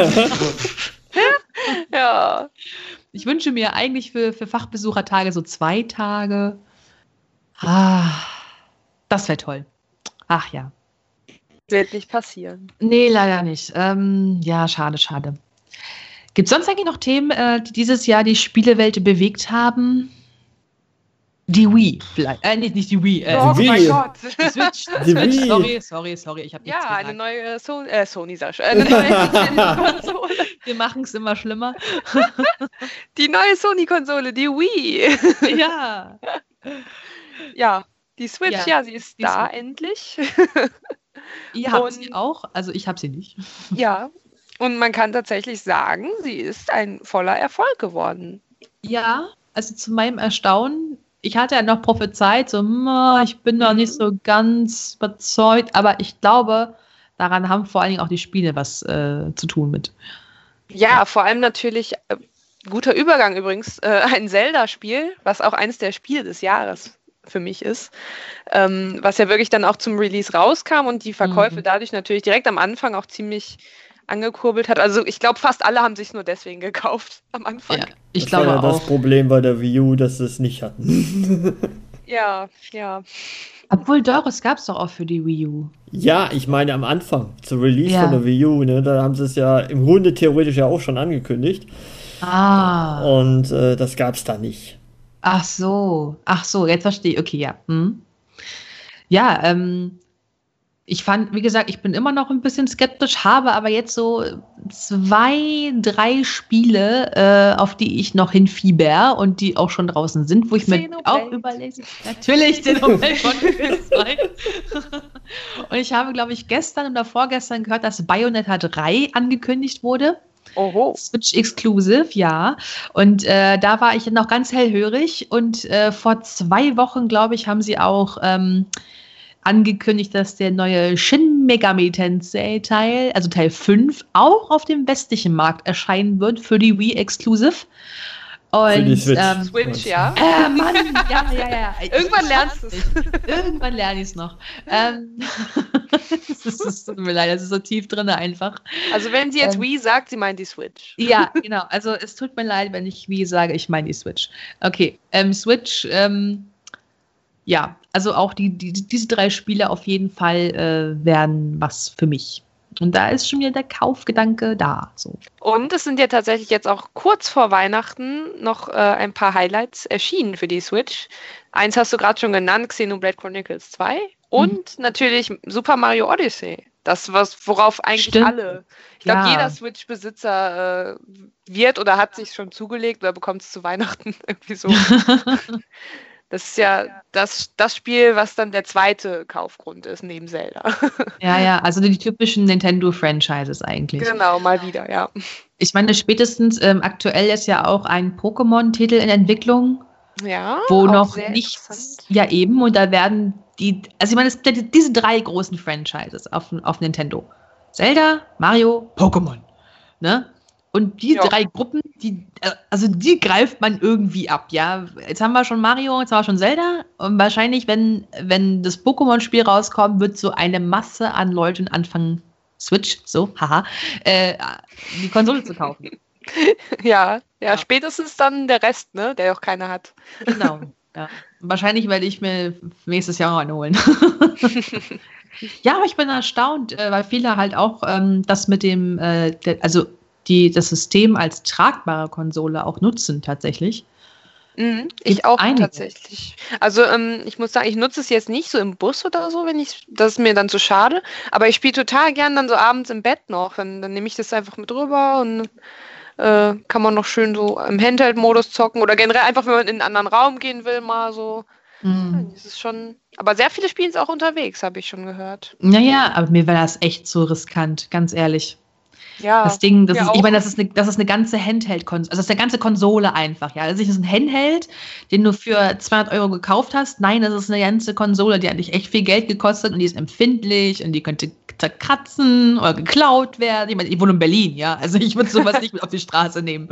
S4: Ja,
S3: Ich wünsche mir eigentlich für, für Fachbesuchertage so zwei Tage. Ah, das wäre toll. Ach ja.
S4: wird nicht passieren.
S3: Nee, leider nicht. Ähm, ja, schade, schade. Gibt es sonst eigentlich noch Themen, äh, die dieses Jahr die Spielewelt bewegt haben? Die Wii, vielleicht. Äh, nicht, nicht die Wii. Äh,
S4: Oh,
S5: Wii.
S4: mein Gott.
S3: die Switch.
S5: Die
S3: Switch.
S5: Wii.
S3: Sorry, sorry, sorry. Ich habe nichts
S4: Ja, eine
S3: gesagt.
S4: neue so äh, Sony, sag ich schon. Eine neue Nintendo-Konsole.
S3: Wir machen es immer schlimmer.
S4: Die neue Sony-Konsole, die Wii.
S3: Ja.
S4: Ja, die Switch,
S3: Ja,
S4: ja, sie ist
S3: die
S4: da
S3: Switch.
S4: endlich.
S3: Ihr habt
S4: Und-
S3: sie auch, also ich habe sie nicht.
S4: Ja, und man kann tatsächlich sagen, sie ist ein voller Erfolg geworden.
S3: Ja, also zu meinem Erstaunen, ich hatte ja noch prophezeit, so, hm, ich bin noch nicht so ganz überzeugt, aber ich glaube, daran haben vor allen Dingen auch die Spiele was äh, zu tun mit.
S4: Ja, vor allem natürlich, äh, guter Übergang übrigens, äh, ein Zelda-Spiel, was auch eines der Spiele des Jahres für mich ist, ähm, was ja wirklich dann auch zum Release rauskam und die Verkäufe
S3: Mhm.
S4: dadurch natürlich direkt am Anfang auch ziemlich angekurbelt hat. Also ich glaube, fast alle haben sich nur deswegen gekauft am Anfang.
S3: Ja, ich
S5: Das war
S3: glaube
S5: ja das
S3: auch.
S5: Problem bei der Wii U, dass sie es nicht hatten.
S4: Ja, ja.
S3: Obwohl doch, es gab es doch auch für die Wii U.
S5: Ja, ich meine am Anfang, zur Release
S3: Ja.
S5: von der Wii U, ne, da haben sie es ja im Grunde theoretisch ja auch schon angekündigt.
S3: Ah,
S5: Und äh, das gab es da nicht.
S3: ach so, ach so, jetzt verstehe ich. Okay, ja. Hm. Ja, ähm, Ich fand, wie gesagt, ich bin immer noch ein bisschen skeptisch, habe aber jetzt so zwei, drei Spiele, äh, auf die ich noch hinfieber und die auch schon draußen sind, wo ich mir auch überlege. Natürlich, Xenoblade Chronicles zwei. Und ich habe, glaube ich, gestern oder vorgestern gehört, dass Bayonetta drei angekündigt wurde.
S4: Oho.
S3: Switch Exclusive, ja. Und äh, da war ich noch ganz hellhörig. Und äh, vor zwei Wochen, glaube ich, haben sie auch ähm, angekündigt, dass der neue Shin Megami Tensei Teil, also Teil fünf, auch auf dem westlichen Markt erscheinen wird für die Wii Exclusive. Und,
S5: für die Switch.
S3: Ähm,
S4: Switch, ja.
S3: Äh, Mann, ja, ja, ja.
S4: Irgendwann lernst du es.
S3: Irgendwann lerne ich es noch. Ähm, das, ist, das tut mir leid, das ist so tief drin einfach.
S4: Also wenn sie jetzt
S3: ähm,
S4: Wii sagt, sie meint die Switch.
S3: Ja, genau. Also es tut mir leid, wenn ich Wii sage, ich meine die Switch. Okay, ähm, Switch, ähm, ja, also auch die, die, diese drei Spiele auf jeden Fall äh, wären was für mich. Und da ist schon wieder der Kaufgedanke da. So.
S4: Und es sind ja tatsächlich jetzt auch kurz vor Weihnachten noch äh, ein paar Highlights erschienen für die Switch. Eins hast du gerade schon genannt, Xenoblade Chronicles zwei. Und mhm. natürlich Super Mario Odyssey. Das, was, worauf eigentlich
S3: Stimmt.
S4: alle, ich glaube,
S3: Ja.
S4: jeder Switch-Besitzer äh, wird oder hat sich schon zugelegt oder bekommt es zu Weihnachten irgendwie so. Das ist ja das, das Spiel, was dann der zweite Kaufgrund ist, neben Zelda.
S3: Ja, ja, also die typischen Nintendo-Franchises eigentlich.
S4: Genau, mal wieder, ja.
S3: Ich meine, spätestens ähm, aktuell ist ja auch ein Pokémon-Titel in Entwicklung,
S4: Ja,
S3: wo
S4: auch
S3: noch
S4: sehr
S3: nichts,
S4: interessant.
S3: ja eben, und da werden die, also ich meine, es gibt diese drei großen Franchises auf, auf Nintendo. Zelda, Mario, Pokémon. Ne? Und die
S4: Ja.
S3: drei Gruppen, die, äh, also die greift man irgendwie ab, ja. Jetzt haben wir schon Mario, jetzt haben wir schon Zelda. Und wahrscheinlich, wenn, wenn das Pokémon-Spiel rauskommt, wird so eine Masse an Leuten anfangen, Switch, so, haha, äh, die Konsole zu kaufen.
S4: Ja, ja,
S3: Ja.
S4: spätestens dann der Rest, ne, der auch keiner hat.
S3: Genau. Ja. Wahrscheinlich werde ich mir nächstes Jahr noch eine holen. Ja, aber ich bin erstaunt, äh, weil viele halt auch ähm, das mit dem, äh, der, also die, das System als tragbare Konsole auch nutzen tatsächlich.
S4: Mhm, ich
S3: Gibt's
S4: auch
S3: einige.
S4: tatsächlich. Also ähm, ich muss sagen, ich nutze es jetzt nicht so im Bus oder so, wenn ich, das ist mir dann zu schade. Aber ich spiele total gern dann so abends im Bett noch. Dann, dann nehme ich das einfach mit rüber und äh, kann man noch schön so im Handheld-Modus zocken oder generell einfach, wenn man in einen anderen Raum gehen will, mal so.
S3: Mhm.
S4: Das ist schon. Aber sehr viele spielen es auch unterwegs, habe ich schon gehört.
S3: Naja, aber mir wäre das echt zu riskant, ganz ehrlich.
S4: Ja,
S3: Das Ding, das
S4: mir
S3: ist, ich
S4: auch.
S3: meine, das ist eine, das ist eine ganze Handheld-Konsole, also das ist eine ganze Konsole einfach, ja. Also nicht, das ist ein Handheld, den du für zweihundert Euro gekauft hast. Nein, das ist eine ganze Konsole, die hat dich echt viel Geld gekostet und die ist empfindlich und die könnte zerkratzen oder geklaut werden. Ich meine, ich wohne in Berlin, ja. Also ich würde sowas nicht mit auf die Straße nehmen.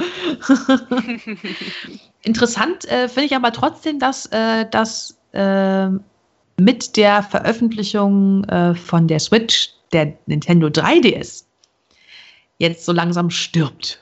S3: Interessant äh, finde ich aber trotzdem, dass äh, das äh, mit der Veröffentlichung äh, von der Switch, der Nintendo drei D S, jetzt so langsam stirbt.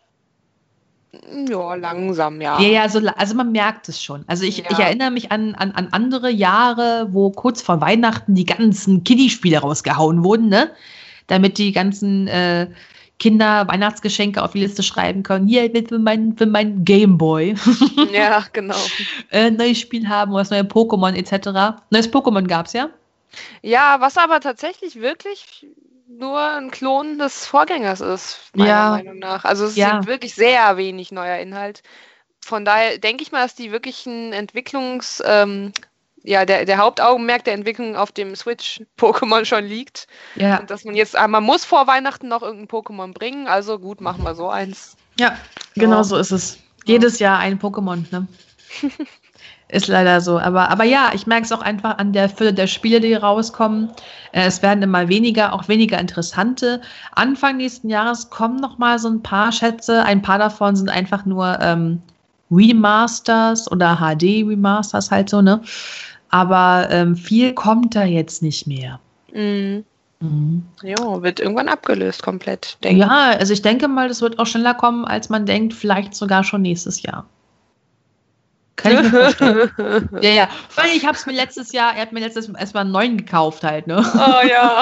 S4: Ja, langsam, ja.
S3: Ja, ja, so, la- also man merkt es schon. Also ich,
S4: Ja.
S3: ich erinnere mich an, an, an andere Jahre, wo kurz vor Weihnachten die ganzen Kiddie-Spiele rausgehauen wurden, ne? Damit die ganzen äh, Kinder Weihnachtsgeschenke auf die Liste schreiben können. Hier, ich will für mein, für mein Gameboy
S4: Ja, genau.
S3: äh, ein neues Spiel haben oder das neue Pokémon et cetera. Neues Pokémon gab's ja.
S4: Ja, was aber tatsächlich wirklich nur ein Klon des Vorgängers ist, meiner
S3: Ja.
S4: Meinung nach. Also es
S3: Ja.
S4: ist wirklich sehr wenig neuer Inhalt. Von daher denke ich mal, dass die wirklichen Entwicklungs, ähm, ja, der, der Hauptaugenmerk der Entwicklung auf dem Switch-Pokémon schon liegt.
S3: Ja.
S4: Und dass man jetzt, ah, man muss vor Weihnachten noch irgendein Pokémon bringen, also gut, machen wir so eins.
S3: Ja, genau
S4: Ja.
S3: so ist es. Jedes Jahr ein Pokémon, ne? Ist leider so. Aber, aber ja, ich merke es auch einfach an der Fülle der Spiele, die rauskommen. Äh, es werden immer weniger, auch weniger interessante. Anfang nächsten Jahres kommen noch mal so ein paar Schätze. Ein paar davon sind einfach nur ähm, Remasters oder H D-Remasters halt so, ne? Aber ähm, viel kommt da jetzt nicht mehr.
S4: Mhm.
S3: Mhm.
S4: Ja, wird irgendwann abgelöst komplett, denke ich.
S3: Ja, also ich denke mal, das wird auch schneller kommen, als man denkt, vielleicht sogar schon nächstes Jahr. Kann ich mir vorstellen. Ja, ja. Vor allem, ich habe es mir letztes Jahr, er hat mir letztes Mal erstmal einen neuen gekauft halt, ne?
S4: Oh ja.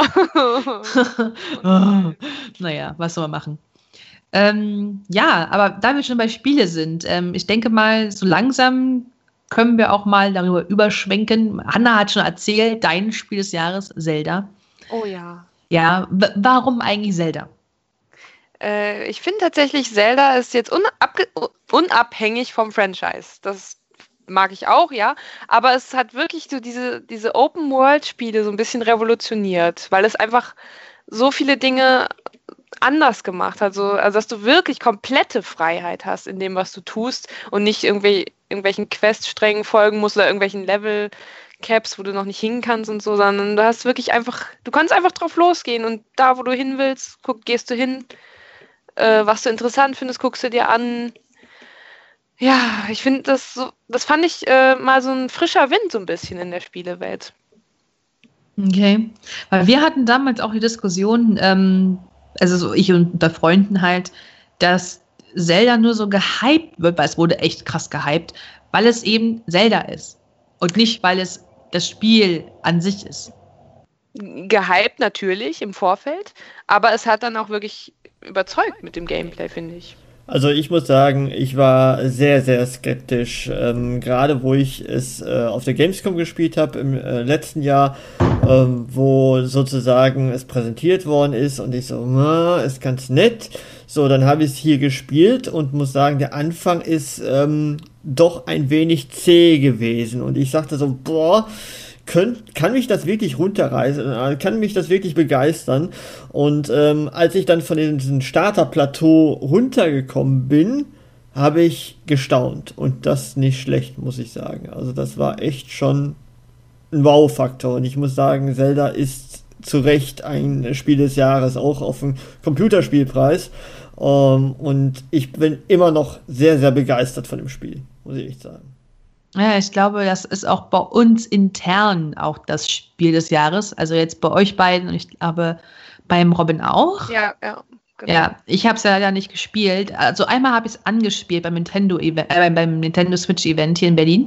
S3: Oh, naja, was soll man machen? Ähm, ja, aber da wir schon bei Spiele sind, ähm, ich denke mal, so langsam können wir auch mal darüber überschwenken. Hanna hat schon erzählt, dein Spiel des Jahres, Zelda.
S4: Oh ja.
S3: Ja, w- warum eigentlich Zelda?
S4: Äh, ich finde tatsächlich, Zelda ist jetzt unab unabhängig vom Franchise. Das mag ich auch, ja. Aber es hat wirklich so diese, diese Open-World-Spiele so ein bisschen revolutioniert, weil es einfach so viele Dinge anders gemacht hat. So, also, dass du wirklich komplette Freiheit hast in dem, was du tust und nicht irgendwie irgendwelchen Queststrängen folgen musst oder irgendwelchen Level-Caps, wo du noch nicht hin kannst und so, sondern du hast wirklich einfach, du kannst einfach drauf losgehen und da, wo du hin willst, guck, gehst du hin. Äh, was du interessant findest, guckst du dir an. Ja, ich finde das so, das fand ich äh, mal so ein frischer Wind so ein bisschen in der Spielewelt.
S3: Okay. Weil wir hatten damals auch die Diskussion, ähm, also so ich und unter Freunden halt, dass Zelda nur so gehypt wird, weil es wurde echt krass gehypt, weil es eben Zelda ist und nicht, weil es das Spiel an sich ist.
S4: Gehypt natürlich im Vorfeld, aber es hat dann auch wirklich überzeugt mit dem Gameplay, finde ich.
S5: Also ich muss sagen, ich war sehr, sehr skeptisch, ähm, gerade wo ich es äh, auf der Gamescom gespielt habe im äh, letzten Jahr, ähm, wo sozusagen es präsentiert worden ist und ich so, na, ist ganz nett. So, dann habe ich es hier gespielt und muss sagen, der Anfang ist ähm, doch ein wenig zäh gewesen und ich sagte so, boah, Könnt, kann mich das wirklich runterreißen, kann mich das wirklich begeistern. Und ähm, als ich dann von diesem Starterplateau runtergekommen bin, habe ich gestaunt. Und das nicht schlecht, muss ich sagen. Also das war echt schon ein Wow-Faktor. Und ich muss sagen, Zelda ist zu Recht ein Spiel des Jahres, auch auf dem Computerspielpreis. Um, und ich bin immer noch sehr, sehr begeistert von dem Spiel, muss ich echt sagen.
S3: Ja, ich glaube, das ist auch bei uns intern auch das Spiel des Jahres. Also jetzt bei euch beiden und ich glaube beim Robin auch.
S4: Ja, ja. Genau.
S3: Ja, ich habe es ja leider nicht gespielt. Also einmal habe ich es angespielt beim Nintendo Event, äh, beim Nintendo Switch Event hier in Berlin.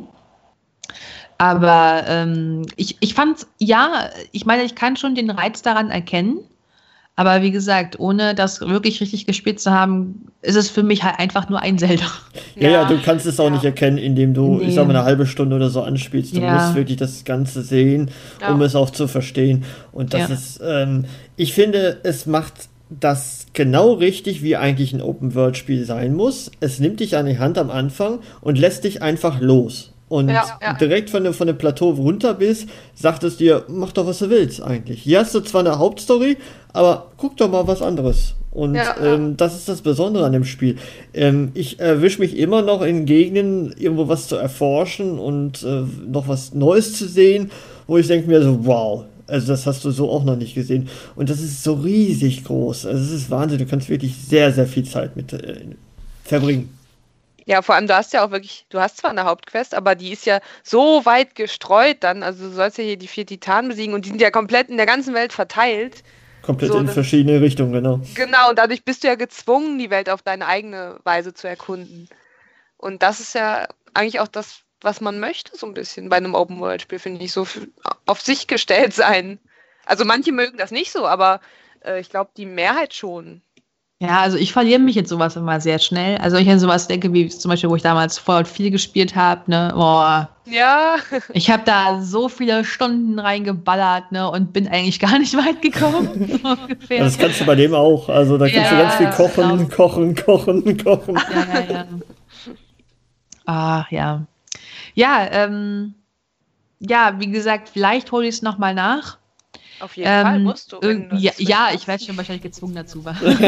S3: Aber ähm, ich, ich fand's, ja, ich meine, ich kann schon den Reiz daran erkennen. Aber wie gesagt, ohne das wirklich richtig gespielt zu haben, ist es für mich halt einfach nur ein Zelda.
S5: Ja, ja, du kannst es auch ja. nicht erkennen, indem du, nee. ich sag mal, eine halbe Stunde oder so anspielst. Du ja. musst wirklich das Ganze sehen, ja. um es auch zu verstehen. Und das ja. ist, ähm, ich finde, es macht das genau richtig, wie eigentlich ein Open-World-Spiel sein muss. Es nimmt dich an die Hand am Anfang und lässt dich einfach los. Und ja, ja. direkt von dem, von dem Plateau runter bist, sagt es dir, mach doch, was du willst eigentlich. Hier hast du zwar eine Hauptstory, aber guck doch mal was anderes. Und ja, ähm, ja. das ist das Besondere an dem Spiel. Ähm, ich erwische mich immer noch in Gegenden, irgendwo was zu erforschen und äh, noch was Neues zu sehen, wo ich denke mir so, wow, also das hast du so auch noch nicht gesehen. Und das ist so riesig groß. Also es ist Wahnsinn, du kannst wirklich sehr, sehr viel Zeit mit äh, verbringen.
S4: Ja, vor allem, du hast ja auch wirklich, du hast zwar eine Hauptquest, aber die ist ja so weit gestreut dann, also du sollst ja hier die vier Titanen besiegen und die sind ja komplett in der ganzen Welt verteilt.
S5: Komplett
S4: so,
S5: in verschiedene Richtungen, genau.
S4: Genau, und dadurch bist du ja gezwungen, die Welt auf deine eigene Weise zu erkunden. Und das ist ja eigentlich auch das, was man möchte, so ein bisschen bei einem Open-World-Spiel, finde ich, so auf sich gestellt sein. Also manche mögen das nicht so, aber äh, ich glaube, die Mehrheit schon.
S3: Ja, also ich verliere mich jetzt sowas immer sehr schnell. Also ich an sowas denke, wie zum Beispiel, wo ich damals Fallout vier gespielt habe, ne, boah.
S4: Ja.
S3: Ich habe da so viele Stunden reingeballert, ne, und bin eigentlich gar nicht weit gekommen.
S5: Ungefähr. Das kannst du bei dem auch. Also da kannst ja, du ganz viel kochen, genau. kochen, kochen, kochen.
S3: Ja, ja, ja. Ach, ja. Ja, ähm, ja, wie gesagt, vielleicht hole ich es nochmal nach.
S4: Auf jeden ähm, Fall musst du.
S3: Wenn ja, ja ich werde schon wahrscheinlich gezwungen dazu.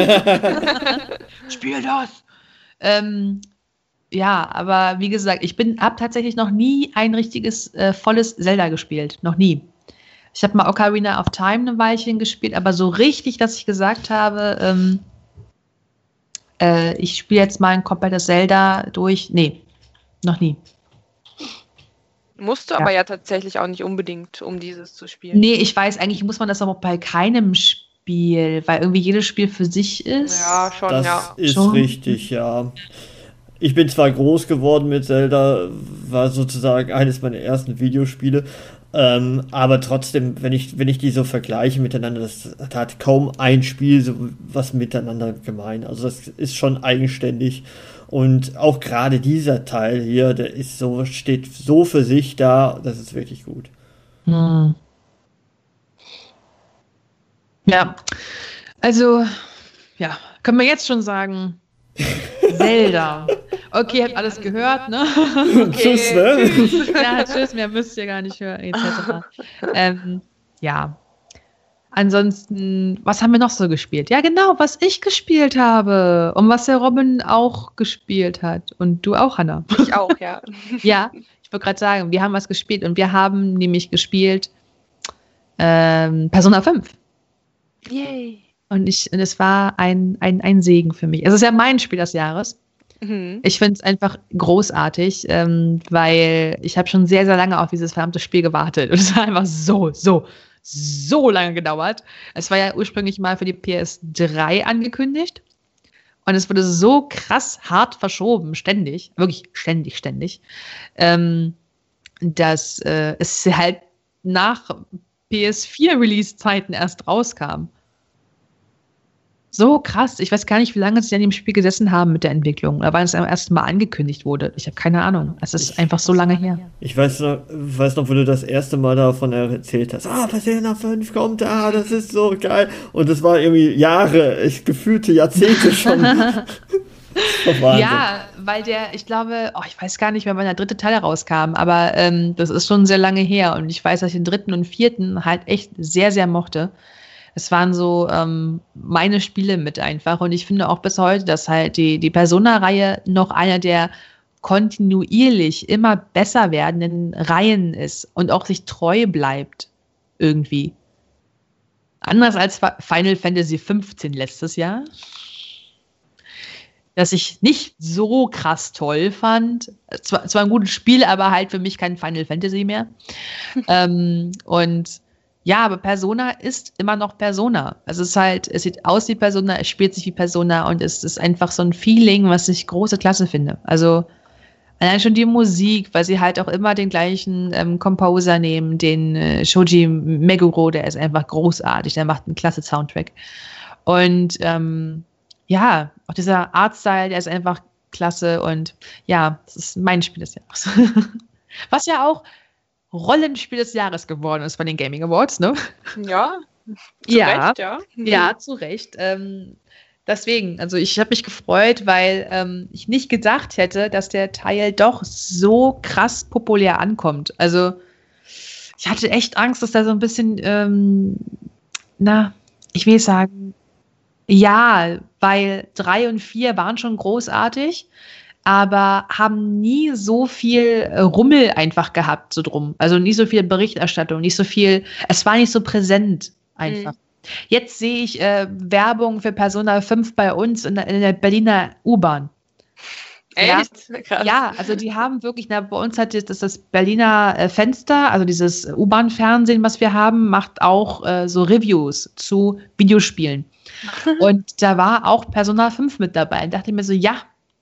S3: Spiel das! Ähm, ja, aber wie gesagt, ich bin habe tatsächlich noch nie ein richtiges, äh, volles Zelda gespielt. Noch nie. Ich habe mal Ocarina of Time ein Weilchen gespielt, aber so richtig, dass ich gesagt habe, ähm, äh, ich spiele jetzt mal ein komplettes Zelda durch. Nee, noch nie.
S4: Musst du ja. aber ja tatsächlich auch nicht unbedingt, um dieses zu spielen.
S3: Nee, ich weiß, eigentlich muss man das aber bei keinem Spiel, weil irgendwie jedes Spiel für sich ist.
S4: Ja, schon,
S5: das
S4: ja.
S5: ist
S3: schon.
S5: richtig, ja. Ich bin zwar groß geworden mit Zelda, war sozusagen eines meiner ersten Videospiele, ähm, aber trotzdem, wenn ich, wenn ich die so vergleiche miteinander, das, das hat kaum ein Spiel so was miteinander gemein. Also das ist schon eigenständig. Und auch gerade dieser Teil hier, der ist so, steht so für sich da, das ist wirklich gut.
S3: Hm. Ja, also, ja, können wir jetzt schon sagen, Zelda. Okay, habt alles gehört, ne?
S5: Okay. Tschüss, ne?
S3: Tschüss. Ja, tschüss, mehr müsst ihr gar nicht hören, et cetera. Ähm, ja. Ansonsten, was haben wir noch so gespielt? Ja, genau, was ich gespielt habe und was der Robin auch gespielt hat. Und du auch, Hannah.
S4: Ich auch, ja.
S3: Ja, ich wollte gerade sagen, wir haben was gespielt und wir haben nämlich gespielt ähm, Persona fünf.
S4: Yay.
S3: Und, ich, und es war ein, ein, ein Segen für mich. Es ist ja mein Spiel des Jahres.
S4: Mhm.
S3: Ich finde es einfach großartig, ähm, weil ich habe schon sehr, sehr lange auf dieses verdammte Spiel gewartet. Und es hat einfach so, so, so lange gedauert. Es war ja ursprünglich mal für die P S drei angekündigt. Und es wurde so krass hart verschoben, ständig, wirklich ständig, ständig, ähm, dass äh, es halt nach P S vier Release-Zeiten erst rauskam. So krass. Ich weiß gar nicht, wie lange sie an dem Spiel gesessen haben mit der Entwicklung. Oder wann es am ersten Mal angekündigt wurde. Ich habe keine Ahnung. Es ist ich, einfach so lange her.
S5: Ich weiß noch, weiß noch, wo du das erste Mal davon erzählt hast. Ah, Persona fünf kommt, ah, das ist so geil. Und das war irgendwie Jahre, ich gefühlte Jahrzehnte schon.
S3: Ja, weil der, ich glaube, oh, ich weiß gar nicht mehr, wann der dritte Teil rauskam, aber ähm, das ist schon sehr lange her. Und ich weiß, dass ich den dritten und vierten halt echt sehr, sehr mochte. Es waren so ähm, meine Spiele mit einfach. Und ich finde auch bis heute, dass halt die, die Persona-Reihe noch eine der kontinuierlich immer besser werdenden Reihen ist und auch sich treu bleibt irgendwie. Anders als Final Fantasy fünfzehn letztes Jahr, das ich nicht so krass toll fand. Zwar, zwar ein gutes Spiel, aber halt für mich kein Final Fantasy mehr. ähm, und ja, aber Persona ist immer noch Persona. Also es ist halt, es sieht aus wie Persona, es spielt sich wie Persona und es ist einfach so ein Feeling, was ich große Klasse finde. Also allein schon die Musik, weil sie halt auch immer den gleichen ähm, Composer nehmen, den äh, Shoji Meguro, der ist einfach großartig, der macht einen klasse Soundtrack. Und ähm, ja, auch dieser Artstyle, der ist einfach klasse und ja, das ist mein Spiel des Jahres. Was ja auch Rollenspiel des Jahres geworden ist bei den Gaming Awards, ne?
S4: Ja, zu
S3: ja,
S4: Recht, ja.
S3: Ja, zu Recht. Ähm, deswegen, also ich habe mich gefreut, weil ähm, ich nicht gedacht hätte, dass der Teil doch so krass populär ankommt. Also ich hatte echt Angst, dass da so ein bisschen, ähm, na, ich will sagen, ja, weil drei und vier waren schon großartig, aber haben nie so viel Rummel einfach gehabt, so drum. Also nicht so viel Berichterstattung, nicht so viel, es war nicht so präsent einfach. Mhm. Jetzt sehe ich äh, Werbung für Persona fünf bei uns in der, in der Berliner U-Bahn.
S4: Echt?
S3: Ja, krass. Ja, also die haben wirklich, na, bei uns hat das, das Berliner äh, Fenster, also dieses U-Bahn-Fernsehen, was wir haben, macht auch äh, so Reviews zu Videospielen. Und da war auch Persona fünf mit dabei. Und dachte ich mir so, ja,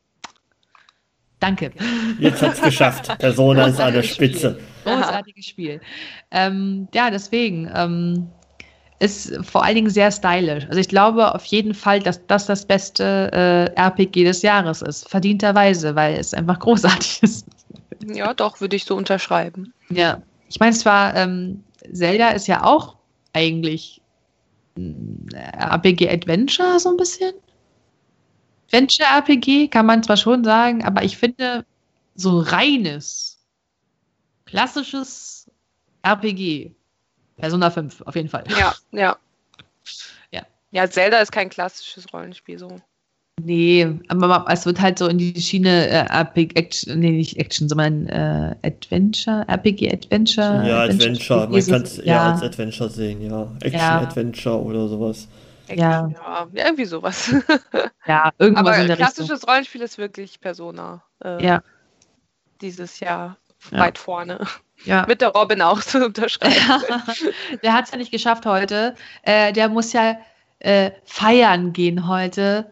S3: danke.
S5: Jetzt hat's geschafft. Persona ist an der Spitze.
S3: Großartiges Spiel. Ähm, ja, deswegen ähm, ist vor allen Dingen sehr stylisch. Also ich glaube auf jeden Fall, dass das das beste äh, R P G des Jahres ist. Verdienterweise, weil es einfach großartig ist.
S4: Ja, doch, würde ich so unterschreiben.
S3: Ja, ich meine zwar, ähm, Zelda ist ja auch eigentlich ein R P G-Adventure so ein bisschen. Adventure-R P G kann man zwar schon sagen, aber ich finde, so reines, klassisches R P G, Persona fünf auf jeden Fall.
S4: Ja, ja.
S3: Ja,
S4: ja, Zelda ist kein klassisches Rollenspiel so.
S3: Nee, aber es wird halt so in die Schiene äh, R P G, Action, nee, nicht Action, sondern äh, Adventure, R P G-Adventure.
S5: Ja, Adventure, Adventure. Man kann es
S3: ja.
S5: eher als Adventure sehen, ja. Action-Adventure ja. oder sowas.
S3: Ja.
S4: ja, irgendwie sowas.
S3: Ja, irgendwas
S4: aber
S3: in der
S4: klassisches
S3: Richtung.
S4: Rollenspiel ist wirklich Persona. Äh,
S3: ja.
S4: Dieses Jahr
S3: ja.
S4: weit vorne.
S3: Ja.
S4: Mit der Robin auch zu unterschreiben.
S3: Der hat es ja nicht geschafft heute. Äh, der muss ja äh, feiern gehen heute.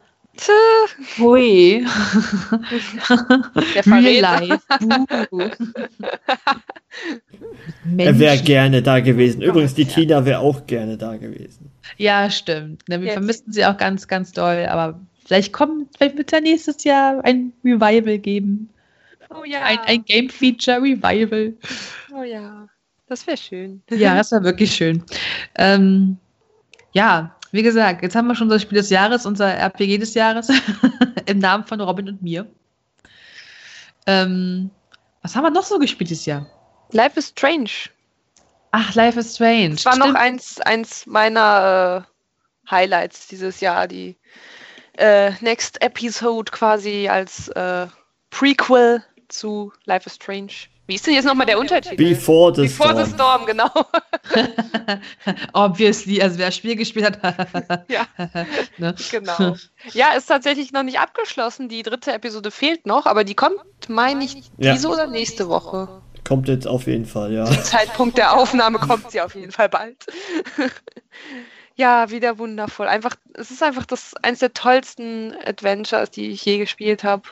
S3: Hui.
S4: Der
S3: Real life. Uh.
S5: Er wäre gerne da gewesen. Übrigens, die Tina wäre auch gerne da gewesen.
S3: Ja, stimmt. Ne, wir
S4: Jetzt.
S3: vermissten sie auch ganz, ganz doll. Aber vielleicht kommt, vielleicht wird da nächstes Jahr ein Revival geben.
S4: Oh ja.
S3: Ein, ein Game-Feature-Revival.
S4: Oh ja. Das wäre schön.
S3: Ja, das war wirklich schön. Ähm, Ja, wie gesagt, jetzt haben wir schon das Spiel des Jahres, unser R P G des Jahres, im Namen von Robin und mir. Ähm, was haben wir noch so gespielt dieses Jahr?
S4: Life is Strange.
S3: Ach, Life is Strange.
S4: Das war
S3: Stimmt.
S4: noch eins, eins meiner äh, Highlights dieses Jahr, die äh, Next Episode quasi als äh, Prequel zu Life is Strange. Wie ist denn jetzt nochmal der Untertitel?
S5: Before the
S4: Before
S5: Storm.
S4: the Storm, genau.
S3: Obviously, also wer das Spiel gespielt hat.
S4: Ja,
S3: ne?
S4: genau. Ja, ist tatsächlich noch nicht abgeschlossen. Die dritte Episode fehlt noch, aber die kommt, meine ich,
S5: Ja.
S4: diese oder nächste Woche.
S5: Kommt jetzt auf jeden Fall, ja.
S4: Zeitpunkt der Aufnahme kommt sie auf jeden Fall bald. Ja, wieder wundervoll. Einfach, es ist einfach das eins der tollsten Adventures, die ich je gespielt habe.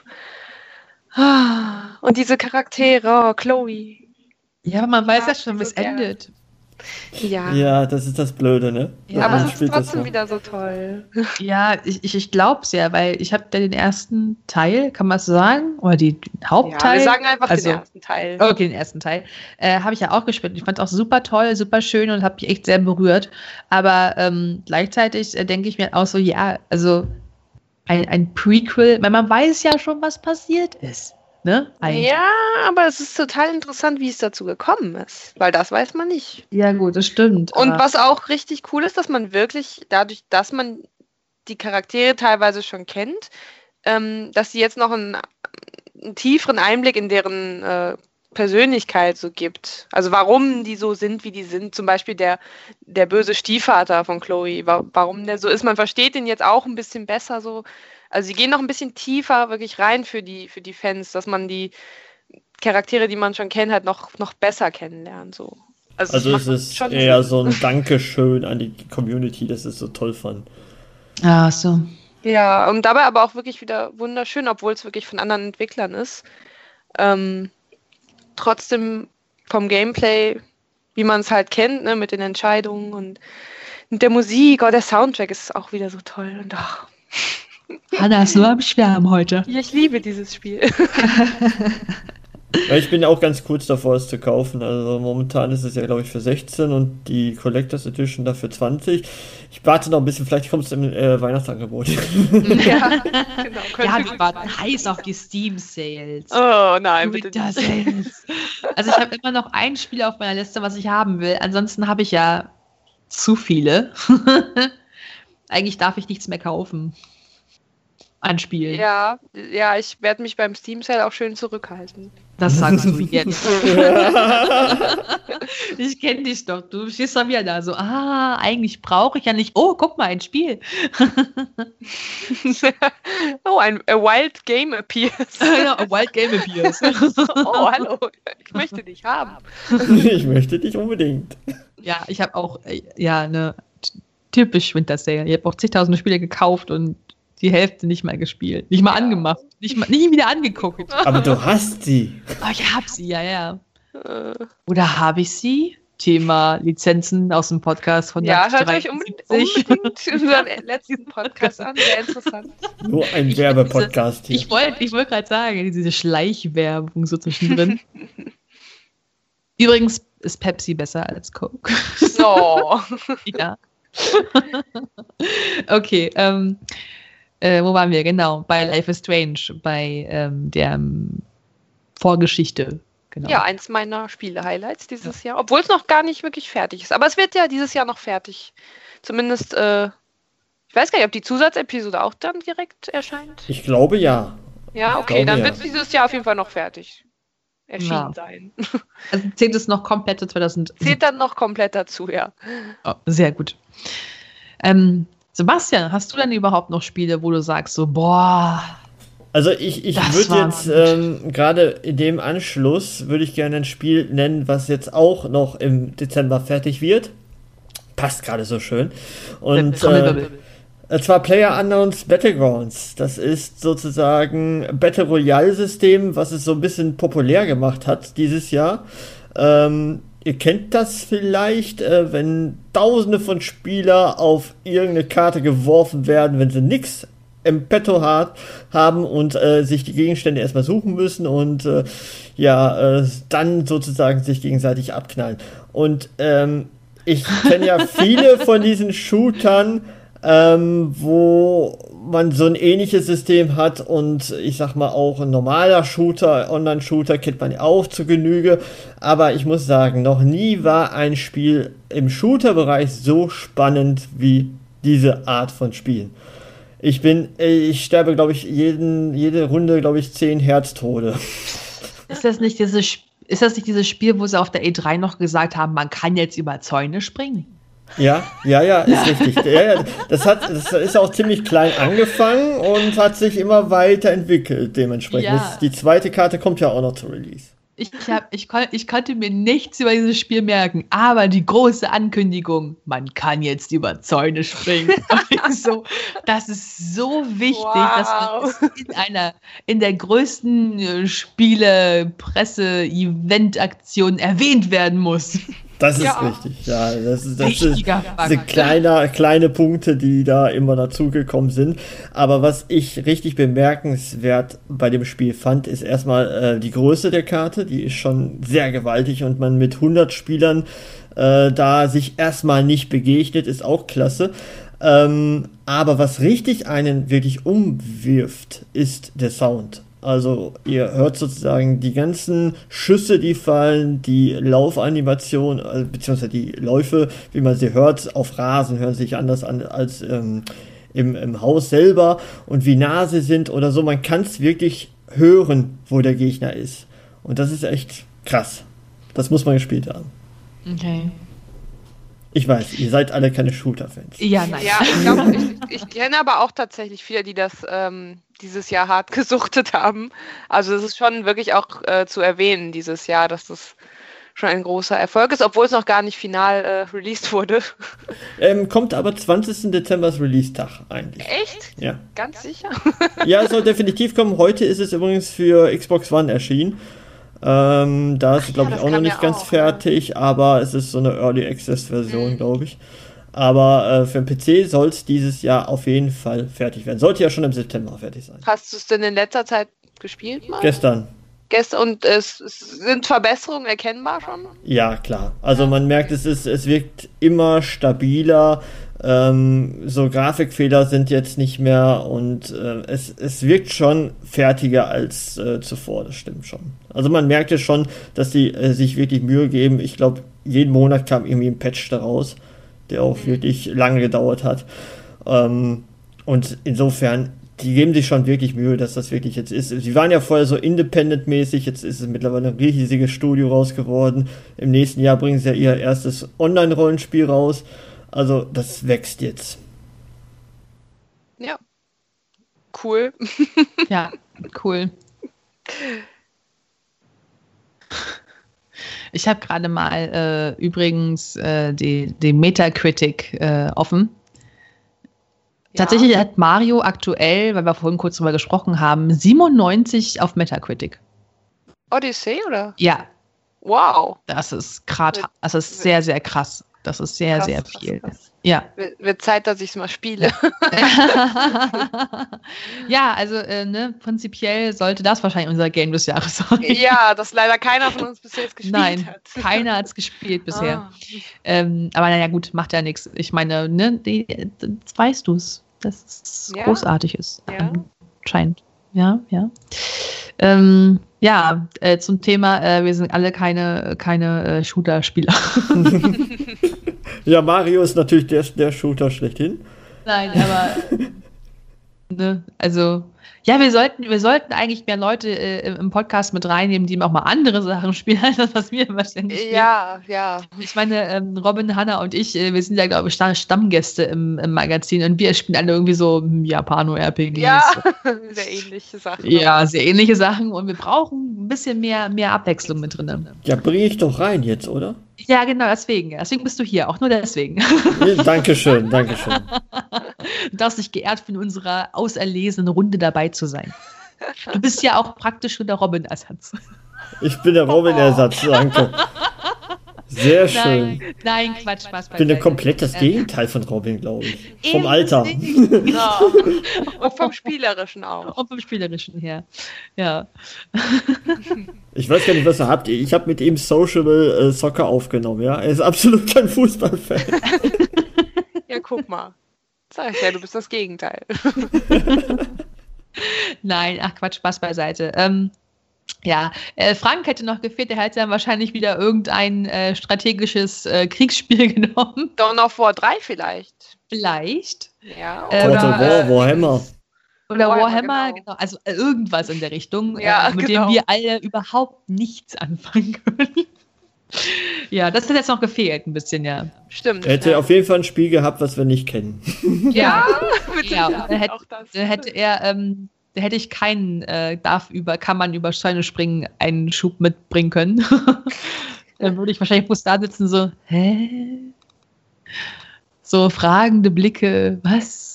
S4: Und diese Charaktere, oh, Chloe.
S3: Ja, aber man weiß
S4: Ja,
S3: ja schon, wie es
S4: so gern.
S3: endet.
S4: Ja.
S5: Ja, das ist das Blöde, ne?
S3: Ja,
S4: Aber
S5: Man
S4: es ist
S5: spielt das
S4: trotzdem
S5: noch.
S4: wieder so toll.
S3: Ja, ich, ich, ich glaub's ja, weil ich habe den ersten Teil, kann man es so sagen? Oder die den
S4: Ja,
S3: Hauptteil?
S4: wir sagen einfach
S3: also,
S4: den ersten Teil.
S3: Okay, den ersten Teil. Äh, habe ich ja auch gespielt. Ich fand es auch super toll, super schön und habe mich echt sehr berührt. Aber ähm, gleichzeitig äh, denke ich mir auch so, ja, also ein, ein Prequel, weil man weiß ja schon, was passiert ist. Ne? Eigentlich.
S4: Ja, aber es ist total interessant, wie es dazu gekommen ist. Weil das weiß man nicht.
S3: Ja, gut, das stimmt.
S4: Und
S3: aber-
S4: was auch richtig cool ist, dass man wirklich, dadurch, dass man die Charaktere teilweise schon kennt, ähm, dass sie jetzt noch einen, einen tieferen Einblick in deren äh, Persönlichkeit so gibt. Also warum die so sind, wie die sind. Zum Beispiel der, der böse Stiefvater von Chloe, wa- warum der so ist. Man versteht den jetzt auch ein bisschen besser so. Also sie gehen noch ein bisschen tiefer wirklich rein für die, für die Fans, dass man die Charaktere, die man schon kennt, halt noch, noch besser kennenlernt. So. Also,
S5: Also
S4: das
S5: es
S4: macht
S5: ist
S4: schon
S5: eher
S4: Sinn.
S5: so ein Dankeschön an die Community, dass es so toll fand.
S3: Ah, so.
S4: Ja, und dabei aber auch wirklich wieder wunderschön, obwohl es wirklich von anderen Entwicklern ist. Ähm, trotzdem vom Gameplay, wie man es halt kennt, ne, mit den Entscheidungen und mit der Musik, oh, der Soundtrack ist auch wieder so toll. Und ach,
S3: Hanna ist nur am Schwärmen heute.
S4: ja, ich liebe dieses Spiel.
S5: Ja, ich bin auch ganz kurz davor, es zu kaufen. Also momentan ist es ja, glaube ich, für sechzehn und die Collectors Edition dafür zwanzig. Ich warte noch ein bisschen, vielleicht kommt es im äh, Weihnachtsangebot.
S4: ja, genau.
S3: Ja,
S4: könnte
S3: wir warten heiß auf die Steam-Sales.
S4: Oh nein, bitte
S3: Winter
S4: nicht.
S3: Sales. Also ich habe immer noch ein Spiel auf meiner Liste, was ich haben will. Ansonsten habe ich ja zu viele. Eigentlich darf ich nichts mehr kaufen. An Spielen.
S4: Ja, ja, ich werde mich beim Steam Sale auch schön zurückhalten.
S3: Das sagst du jetzt. Ich kenne dich doch. Du stehst doch wieder da so, ah, eigentlich brauche ich ja nicht. Oh, guck mal, ein Spiel.
S4: Oh, ein a Wild Game appears.
S3: Ja, a Wild Game appears.
S4: Oh, hallo, ich möchte dich haben.
S5: Ich möchte dich unbedingt.
S3: Ja, ich habe auch, äh, ja, eine typisch Winter Sale. Ich habe auch zigtausende Spiele gekauft und die Hälfte nicht mal gespielt. Nicht mal
S4: Ja.
S3: angemacht. Nicht mal, nie wieder angeguckt.
S5: Aber du hast sie.
S3: Aber ich hab sie, ja, ja.
S4: Äh,
S3: Oder habe ich sie? Thema Lizenzen aus dem Podcast von
S4: Ja, hört euch unbedingt, unbedingt unseren letzten Podcast an, sehr interessant.
S5: Nur ein Werbepodcast hier.
S3: Ich wollte ich wollt gerade sagen, diese Schleichwerbung so zwischendrin. Übrigens ist Pepsi besser als Coke.
S4: Oh.
S3: Ja. Okay, ähm, äh, wo waren wir? Genau, bei Life is Strange, bei ähm, der ähm, Vorgeschichte. Genau.
S4: Ja, eins meiner Spiele-Highlights dieses Jahr, obwohl es noch gar nicht wirklich fertig ist. Aber es wird ja dieses Jahr noch fertig. Zumindest, äh, ich weiß gar nicht, ob die Zusatzepisode auch dann direkt erscheint.
S5: Ich glaube ja.
S4: Ja,
S5: Ich
S4: okay,
S5: glaube,
S4: dann
S5: ja.
S4: wird es dieses Jahr auf jeden Fall noch fertig erschienen
S3: Ja.
S4: sein.
S3: Also zählt es noch komplett zu zwanzig.
S4: Zählt dann noch komplett dazu, ja.
S3: Oh, sehr gut. Ähm, Sebastian, hast du denn überhaupt noch Spiele, wo du sagst so, boah,
S5: Also ich, ich
S3: Das
S5: würde
S3: war
S5: jetzt
S3: gut.
S5: ähm, gerade in dem Anschluss würde ich gerne ein Spiel nennen, was jetzt auch noch im Dezember fertig wird. Passt gerade so schön. Und äh,
S3: Trommelwirbel.
S5: es war PlayerUnknown's Battlegrounds. Das ist sozusagen ein Battle Royale System, was es so ein bisschen populär gemacht hat dieses Jahr. Ähm, ihr kennt das vielleicht, äh, wenn Tausende von Spieler auf irgendeine Karte geworfen werden, wenn sie nix im Petto hat, haben und äh, sich die Gegenstände erstmal suchen müssen und äh, ja, äh, dann sozusagen sich gegenseitig abknallen. Und ähm, ich kenne ja viele von diesen Shootern, ähm, wo man so ein ähnliches System hat und ich sag mal auch ein normaler Shooter, Online-Shooter kennt man ja auch zu Genüge, aber ich muss sagen, noch nie war ein Spiel im Shooter-Bereich so spannend wie diese Art von Spielen. Ich bin, ich sterbe, glaube ich, jeden, jede Runde, glaube ich, zehn Herztode.
S3: Ist das nicht dieses, ist das nicht dieses Spiel, wo sie auf der E drei noch gesagt haben, man kann jetzt über Zäune springen?
S5: Ja, ja, ja, ist richtig. Ja, ja, das, hat, das ist auch ziemlich klein angefangen und hat sich immer weiterentwickelt dementsprechend.
S3: Ja.
S5: Das, die zweite Karte kommt ja auch noch zu Release.
S3: Ich, hab, ich, kon, ich konnte mir nichts über dieses Spiel merken, aber die große Ankündigung, man kann jetzt über Zäune springen. so, das ist so wichtig, wow. dass man das in einer in der größten Spiele, Presse, Event-Aktion erwähnt werden muss.
S5: Das ist
S3: ja.
S5: richtig, ja. Das, ist, das ist, sind kleine, kleine Punkte, die da immer dazugekommen sind. Aber was ich richtig bemerkenswert bei dem Spiel fand, ist erstmal äh, die Größe der Karte. Die ist schon sehr gewaltig und man mit hundert Spielern äh, da sich erstmal nicht begegnet, ist auch klasse. Ähm, aber was richtig einen wirklich umwirft, ist der Sound. Also ihr hört sozusagen die ganzen Schüsse, die fallen, die Laufanimation, äh, beziehungsweise die Läufe, wie man sie hört, auf Rasen hören sich anders an als ähm, im, im Haus selber und wie nah sie sind oder so. Man kann es wirklich hören, wo der Gegner ist. Und das ist echt krass. Das muss man gespielt haben.
S3: Okay.
S5: Ich weiß, ihr seid alle keine Shooter-Fans.
S3: Ja, nein.
S4: Ja, ich glaube, ich, ich kenne aber auch tatsächlich viele, die das ähm, dieses Jahr hart gesuchtet haben. Also es ist schon wirklich auch äh, zu erwähnen dieses Jahr, dass das schon ein großer Erfolg ist, obwohl es noch gar nicht final äh, released wurde.
S5: Ähm, kommt aber zwanzigsten Dezember als Release-Tag eigentlich.
S4: Echt?
S5: Ja.
S4: Ganz sicher?
S5: Ja, es soll definitiv kommen. Heute ist es übrigens für Xbox One erschienen. Ähm, da ist, glaube ja, ich, auch noch nicht ganz auch, fertig, ja. aber es ist so eine Early Access Version, mhm. glaube ich. Aber äh, für den P C soll es dieses Jahr auf jeden Fall fertig werden. Sollte ja schon im September fertig sein.
S4: Hast du es denn in letzter Zeit gespielt mal?
S5: Gestern.
S4: Gestern und es, es sind Verbesserungen erkennbar schon?
S5: Ja, klar. Also man merkt, es ist, es wirkt immer stabiler. Ähm, so Grafikfehler sind jetzt nicht mehr und äh, es, es wirkt schon fertiger als äh, zuvor, das stimmt schon. Also man merkt ja schon, dass die äh, sich wirklich Mühe geben. Ich glaube, jeden Monat kam irgendwie ein Patch daraus, der auch mhm. wirklich lange gedauert hat. Ähm, und insofern, die geben sich schon wirklich Mühe, dass das wirklich jetzt ist. Sie waren ja vorher so independent-mäßig, jetzt ist es mittlerweile ein riesiges Studio raus geworden. Im nächsten Jahr bringen sie ja ihr erstes Online-Rollenspiel raus. Also, das wächst jetzt.
S4: Ja. Cool.
S3: Ja, cool. Ich habe gerade mal äh, übrigens äh, die, die Metacritic äh, offen. Ja. Tatsächlich hat Mario aktuell, weil wir vorhin kurz drüber gesprochen haben, siebenundneunzig auf Metacritic.
S4: Odyssey, oder?
S3: Ja.
S4: Wow.
S3: Das ist gerade, das ist sehr, sehr krass. Das ist sehr, krass, sehr viel. Krass, krass. Ja.
S4: Wird, wird Zeit, dass ich es mal spiele.
S3: Ja, also äh, ne, prinzipiell sollte das wahrscheinlich unser Game des Jahres sein.
S4: Ja, das leider keiner von uns bisher jetzt gespielt
S3: Nein,
S4: hat.
S3: Nein, keiner hat es gespielt bisher.
S4: Ah.
S3: Ähm, aber naja, gut, macht ja nichts. Ich meine, ne, die, jetzt weißt du es, dass es ja. großartig ist.
S4: Ja.
S3: Anscheinend. Ja, ja. Ähm, ja, äh, zum Thema, äh, wir sind alle keine, keine äh, Shooter-Spieler.
S5: Ja, Mario ist natürlich der, der Shooter schlechthin.
S3: Nein, aber ne, also ja, wir sollten, wir sollten eigentlich mehr Leute äh, im Podcast mit reinnehmen, die auch mal andere Sachen spielen, als das, was wir immer ständig spielen.
S4: Ja, ja.
S3: Ich meine, ähm, Robin, Hannah und ich, äh, wir sind ja, glaube ich, Stammgäste im, im Magazin und wir spielen alle irgendwie so Japano-R P Gs.
S4: Ja, sehr ähnliche Sachen.
S3: Ja, sehr ähnliche Sachen und wir brauchen ein bisschen mehr, mehr Abwechslung mit drin.
S5: Ja, bring ich doch rein jetzt, oder?
S3: Ja, genau, deswegen. Deswegen bist du hier, auch nur deswegen.
S5: Ja, Dankeschön, Dankeschön.
S3: Du darfst dich geehrt fühlen, in unserer auserlesenen Runde dabei zu sein. Du bist ja auch praktisch schon der Robin-Ersatz.
S5: Ich bin der Robin-Ersatz, danke. Sehr schön.
S3: Nein, nein, Quatsch, Spaß.
S5: Ich bin ja komplett das Gegenteil von Robin, glaube ich. Vom Alter.
S4: Ja. Und vom Spielerischen auch.
S3: Und vom Spielerischen her, ja.
S5: Ich weiß gar nicht, was er habt. Ich habe mit ihm Social äh, Soccer aufgenommen, ja. Er ist absolut kein Fußballfan.
S4: Ja, guck mal. Sag ich ja, du bist das Gegenteil.
S3: Nein, ach Quatsch, Spaß beiseite. Ähm, ja, äh, Frank hätte noch gefehlt, der hätte dann wahrscheinlich wieder irgendein äh, strategisches äh, Kriegsspiel genommen.
S4: Dawn of War drei vielleicht.
S3: Vielleicht.
S4: Ja,
S3: Äh,
S5: Total
S3: oder,
S5: War,
S3: äh,
S5: Warhammer.
S3: Oder
S4: Warhammer,
S3: Warhammer,
S4: genau.
S3: genau. Also äh, irgendwas in der Richtung,
S4: Ja,
S3: äh, mit
S4: genau.
S3: dem wir alle überhaupt nichts anfangen können. Ja, das hat jetzt noch gefehlt, ein bisschen, ja.
S4: Stimmt.
S5: Er hätte
S4: ja.
S5: auf jeden Fall ein Spiel gehabt, was wir nicht kennen.
S4: Ja, mit
S3: Ja,
S4: Sicherheit,
S3: da hätte,
S4: auch das.
S3: da hätte er, ähm, da hätte ich keinen, äh, darf über, kann man über Steine springen, einen Schub mitbringen können. Dann würde ich wahrscheinlich bloß da sitzen, so, hä? So fragende Blicke, was?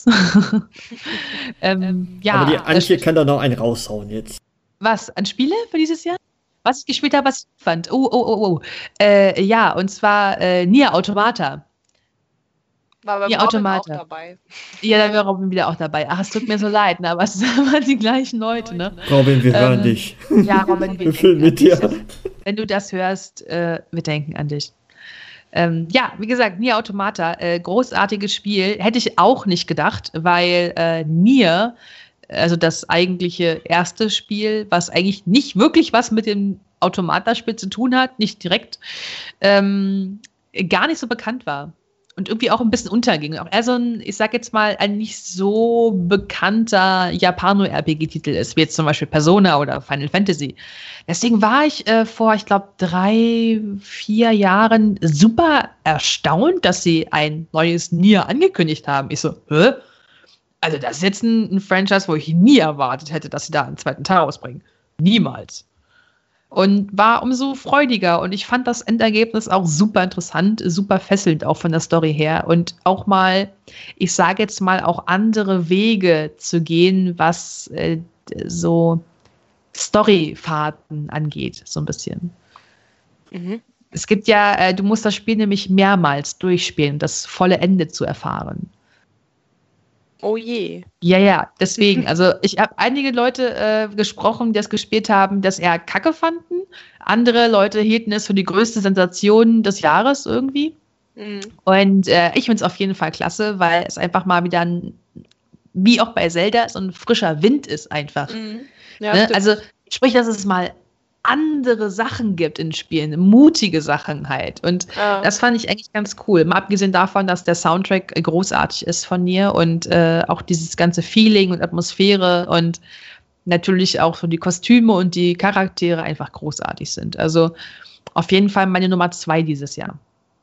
S3: ähm, ja,
S5: Aber die Antje
S3: das-
S5: kann da noch einen raushauen jetzt.
S3: was, an Spiele für dieses Jahr? Was ich gespielt habe, was ich fand. Oh, oh, oh, oh. Äh, ja, und zwar äh, Nier Automata.
S4: War beim
S3: Die
S4: Robin auch
S3: Automate.
S4: dabei.
S3: Ja, da wäre Robin wieder auch dabei. Ach, es tut mir so leid, ne? Aber es waren die gleichen Leute, ne?
S5: Robin, wir hören
S3: Ähm,
S5: dich.
S3: Ja, Robin,
S5: Wir fühlen mit
S3: denken an
S5: dir.
S3: dich. Wenn du das hörst, äh, wir denken an dich. Ähm, ja, wie gesagt, Nier Automata, äh, großartiges Spiel. Hätte ich auch nicht gedacht, weil äh, Nier, also das eigentliche erste Spiel, was eigentlich nicht wirklich was mit dem Automata-Spiel zu tun hat, nicht direkt, ähm, gar nicht so bekannt war. Und irgendwie auch ein bisschen unterging. Auch eher so ein, ich sag jetzt mal, ein nicht so bekannter Japano-R P G-Titel ist, wie jetzt zum Beispiel Persona oder Final Fantasy. Deswegen war ich äh, vor, ich glaube, drei, vier Jahren super erstaunt, dass sie ein neues Nier angekündigt haben. Ich so, hä? Also das ist jetzt ein, ein Franchise, wo ich nie erwartet hätte, dass sie da einen zweiten Teil rausbringen. Niemals. Und war umso freudiger. Und ich fand das Endergebnis auch super interessant, super fesselnd, auch von der Story her. Und auch mal, ich sage jetzt mal, auch andere Wege zu gehen, was äh, so Storyfahrten angeht, so ein bisschen.
S4: Mhm.
S3: Es gibt ja, äh, du musst das Spiel nämlich mehrmals durchspielen, um das volle Ende zu erfahren.
S4: Oh je.
S3: Ja, ja, deswegen. Also ich habe einige Leute äh, gesprochen, die das gespielt haben, das eher kacke fanden. Andere Leute hielten es für die größte Sensation des Jahres irgendwie.
S4: Mhm.
S3: Und äh, ich finde es auf jeden Fall klasse, weil es einfach mal wieder ein, wie auch bei Zelda, so ein frischer Wind ist einfach.
S4: Mhm. Ja,
S3: Ne?
S4: stimmt.
S3: Also sprich, dass es mal andere Sachen gibt in Spielen, mutige Sachen halt. Und
S4: Ja.
S3: das fand ich eigentlich ganz cool. Mal abgesehen davon, dass der Soundtrack äh, großartig ist von Nier und äh, auch dieses ganze Feeling und Atmosphäre und natürlich auch so die Kostüme und die Charaktere einfach großartig sind. Also auf jeden Fall meine Nummer zwei dieses Jahr.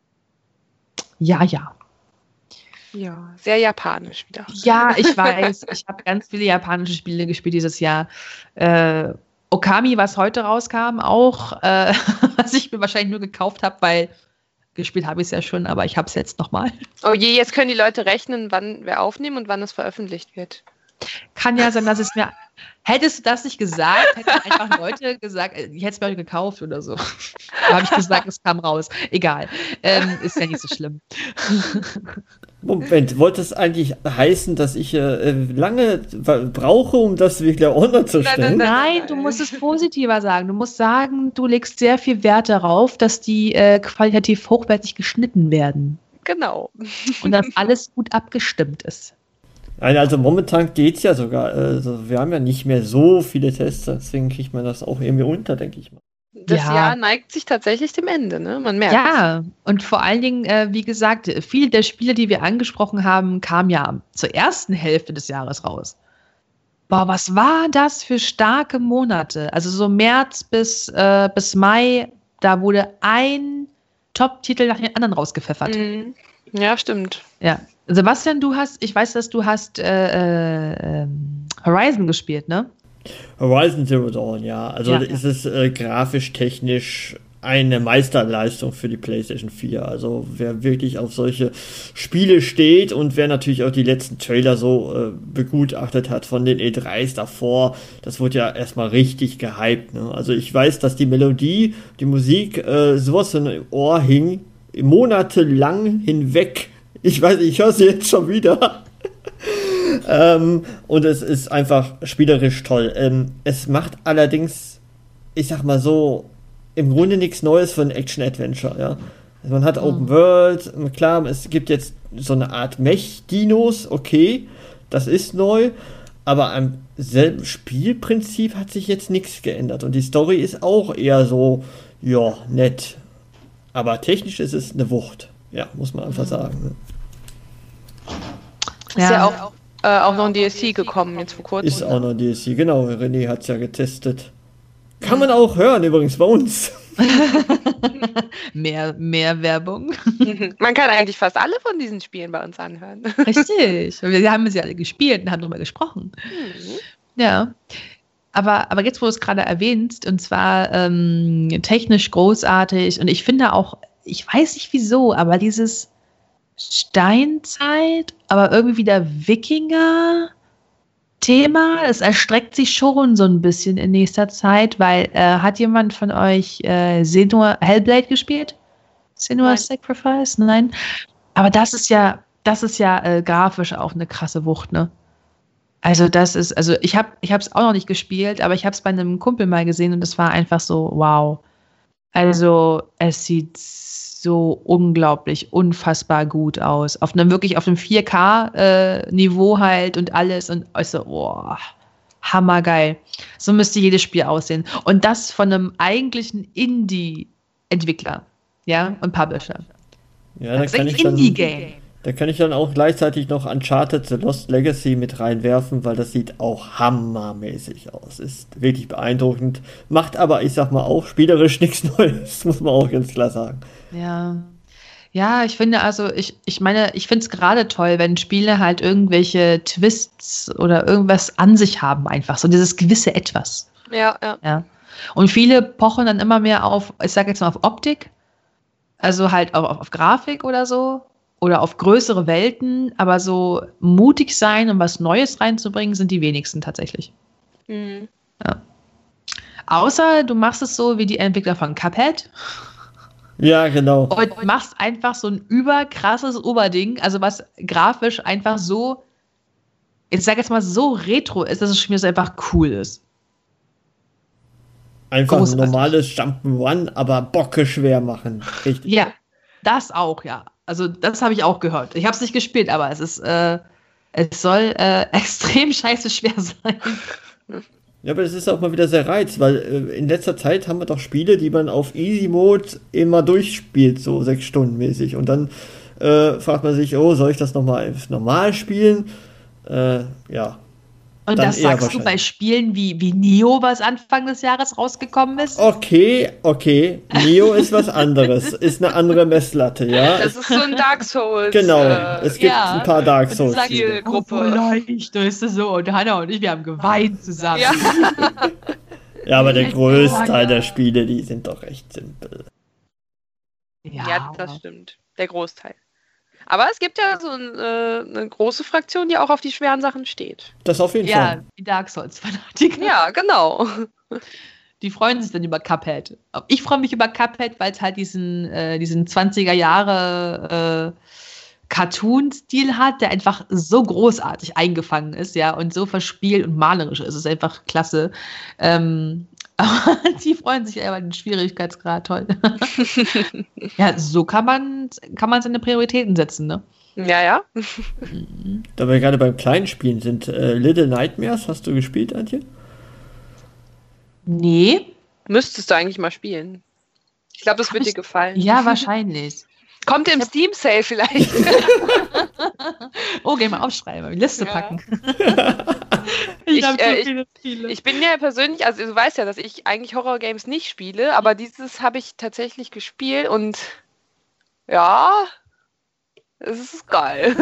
S3: Ja, ja.
S4: Ja, sehr japanisch wieder.
S3: Ja, ich weiß. Ich habe ganz viele japanische Spiele gespielt dieses Jahr. Äh, Okami, was heute rauskam, auch, äh, was ich mir wahrscheinlich nur gekauft habe, weil gespielt habe ich es ja schon, aber ich habe es jetzt nochmal.
S4: Oh je, jetzt können die Leute rechnen, wann wir aufnehmen und wann es veröffentlicht wird.
S3: Kann ja sein, dass es mir. Hättest du das nicht gesagt, hätten einfach Leute gesagt, ich hätte es mir heute gekauft oder so. Da habe ich gesagt, es kam raus. Egal. Ähm, ist ja nicht so schlimm.
S5: Moment, wollte es eigentlich heißen, dass ich äh, lange brauche, um das wirklich online zu stellen?
S4: Nein,
S3: Nein, du musst es positiver sagen. Du musst sagen, du legst sehr viel Wert darauf, dass die äh, qualitativ hochwertig geschnitten werden
S4: Genau.
S3: und dass alles gut abgestimmt ist.
S5: Nein, also momentan geht es ja sogar. Also wir haben ja nicht mehr so viele Tester, deswegen kriegt man das auch irgendwie unter, denke ich mal.
S4: Das
S3: Ja.
S4: Jahr neigt sich tatsächlich dem Ende, ne? Man merkt
S3: Ja, und vor allen Dingen, äh, wie gesagt, viele der Spiele, die wir angesprochen haben, kamen ja zur ersten Hälfte des Jahres raus. Boah, was war das für starke Monate? Also so März bis, äh, bis Mai, da wurde ein Top-Titel nach dem anderen rausgepfeffert.
S4: es. Mhm. Ja, stimmt.
S3: Ja. Sebastian, du hast, ich weiß, dass du hast äh, äh, ähm, Horizon gespielt, ne?
S5: Horizon Zero Dawn, ja. Also
S3: Ja,
S5: ist es äh, grafisch, technisch eine Meisterleistung für die PlayStation vier. Also wer wirklich auf solche Spiele steht und wer natürlich auch die letzten Trailer so äh, begutachtet hat von den E dreis davor, das wurde ja erstmal richtig gehypt. Ne? Also ich weiß, dass die Melodie, die Musik äh, sowas in im Ohr hing, monatelang hinweg. Ich weiß, ich höre sie jetzt schon wieder. ähm, und es ist einfach spielerisch toll. Ähm, es macht allerdings ich sag mal so, im Grunde nichts Neues für ein Action-Adventure, ja. Also man hat Open World, klar, es gibt jetzt so eine Art Mech-Dinos, okay, das ist neu, aber am selben Spielprinzip hat sich jetzt nichts geändert und die Story ist auch eher so, ja, nett. Aber technisch ist es eine Wucht, ja, muss man einfach sagen. Ne?
S4: Ist ja, ja auch, äh, auch noch ein D L C gekommen jetzt vor kurzem.
S5: Ist auch noch ein D L C, genau, René hat es ja getestet. Kann man auch hören, übrigens bei uns.
S3: mehr, mehr Werbung.
S4: Man kann eigentlich fast alle von diesen Spielen bei uns anhören.
S3: Richtig. Wir haben sie alle gespielt und haben darüber gesprochen. Mhm. Ja. Aber, aber jetzt, wo du es gerade erwähnst, und zwar ähm, technisch großartig, und ich finde auch, ich weiß nicht wieso, aber dieses Steinzeit, aber irgendwie wieder Wikinger Thema, es erstreckt sich schon so ein bisschen in nächster Zeit, weil äh, hat jemand von euch äh, Senua Hellblade gespielt? Senua Sacrifice? Nein. Aber das ist ja, das ist ja äh, grafisch auch eine krasse Wucht, ne? Also das ist, also ich habe, ich habe es auch noch nicht gespielt, aber ich habe es bei einem Kumpel mal gesehen und es war einfach so, wow. Also es sieht so unglaublich, unfassbar gut aus. Auf einem wirklich, auf einem vier K-Niveau äh, halt und alles und also, oh, hammergeil. So müsste jedes Spiel aussehen. Und das von einem eigentlichen Indie-Entwickler, ja, und Publisher.
S5: Ja, da kann ich dann, Indie-Game. Da kann ich dann auch gleichzeitig noch Uncharted The Lost Legacy mit reinwerfen, weil das sieht auch hammermäßig aus. Ist wirklich beeindruckend. Macht aber, ich sag mal, auch spielerisch nichts Neues, muss man auch ganz klar sagen.
S3: Ja. Ja, ich finde also, ich, ich meine, ich finde es gerade toll, wenn Spiele halt irgendwelche Twists oder irgendwas an sich haben, einfach. So dieses gewisse Etwas.
S4: Ja, ja.
S3: Ja. Und viele pochen dann immer mehr auf, ich sage jetzt mal auf Optik, also halt auf, auf Grafik oder so. Oder auf größere Welten, aber so mutig sein, um was Neues reinzubringen, sind die wenigsten tatsächlich. Mhm. Ja. Außer du machst es so wie die Entwickler von Cuphead.
S5: Ja, genau.
S3: Und machst einfach so ein überkrasses Oberding, also was grafisch einfach so, ich sag jetzt mal so retro ist, dass es schon wieder einfach cool ist.
S5: Einfach großartig. Ein normales Jump'n'Run, aber bocke schwer machen. Richtig.
S3: Ja, das auch, ja. Also das habe ich auch gehört. Ich habe es nicht gespielt, aber es ist, äh, es soll äh, extrem scheiße schwer sein.
S5: Ja, aber das ist auch mal wieder sehr reiz, weil äh, in letzter Zeit haben wir doch Spiele, die man auf Easy Mode immer durchspielt, so sechs Stunden mäßig. Und dann äh, fragt man sich, oh, soll ich das nochmal normal spielen? Äh, ja.
S3: Und das sagst du bei Spielen wie, wie Nioh, was Anfang des Jahres rausgekommen ist?
S5: Okay, okay. Nioh ist was anderes. Ist eine andere Messlatte, ja.
S4: Das ist so ein Dark Souls.
S5: Genau. Äh, es gibt ja ein paar Dark Souls.
S3: Gruppe. Oh, leicht, ist das so. Und Hannah und ich, wir haben geweint zusammen.
S5: Ja, ja, aber der Großteil der Spiele, die sind doch recht simpel.
S4: Ja, ja, das stimmt. Der Großteil. Aber es gibt ja so ein, äh, eine große Fraktion, die auch auf die schweren Sachen steht.
S5: Das auf jeden
S3: ja,
S5: Fall.
S3: Ja, die Dark Souls-Fanatiker.
S4: Ja, genau.
S3: Die freuen sich dann über Cuphead. Ich freue mich über Cuphead, weil es halt diesen, äh, diesen zwanziger Jahre äh, Cartoon-Stil hat, der einfach so großartig eingefangen ist, ja, und so verspielt und malerisch ist. Es ist einfach klasse. Ähm, aber die freuen sich über den Schwierigkeitsgrad, toll. Ja, so kann man, kann man seine Prioritäten setzen, ne?
S4: Ja, ja.
S5: Da wir gerade beim kleinen Spielen sind, äh, Little Nightmares, hast du gespielt, Antje?
S3: Nee.
S4: Müsstest du eigentlich mal spielen. Ich glaube, das Hab wird ich? dir gefallen.
S3: Ja, wahrscheinlich.
S4: Kommt im Steam-Sale vielleicht.
S3: Oh, geh mal aufschreiben, die Liste ja. packen.
S4: ich, ich, äh, so viele Spiele. Ich, ich bin ja persönlich, also du weißt ja, dass ich eigentlich Horror-Games nicht spiele, aber dieses habe ich tatsächlich gespielt und ja, es ist geil.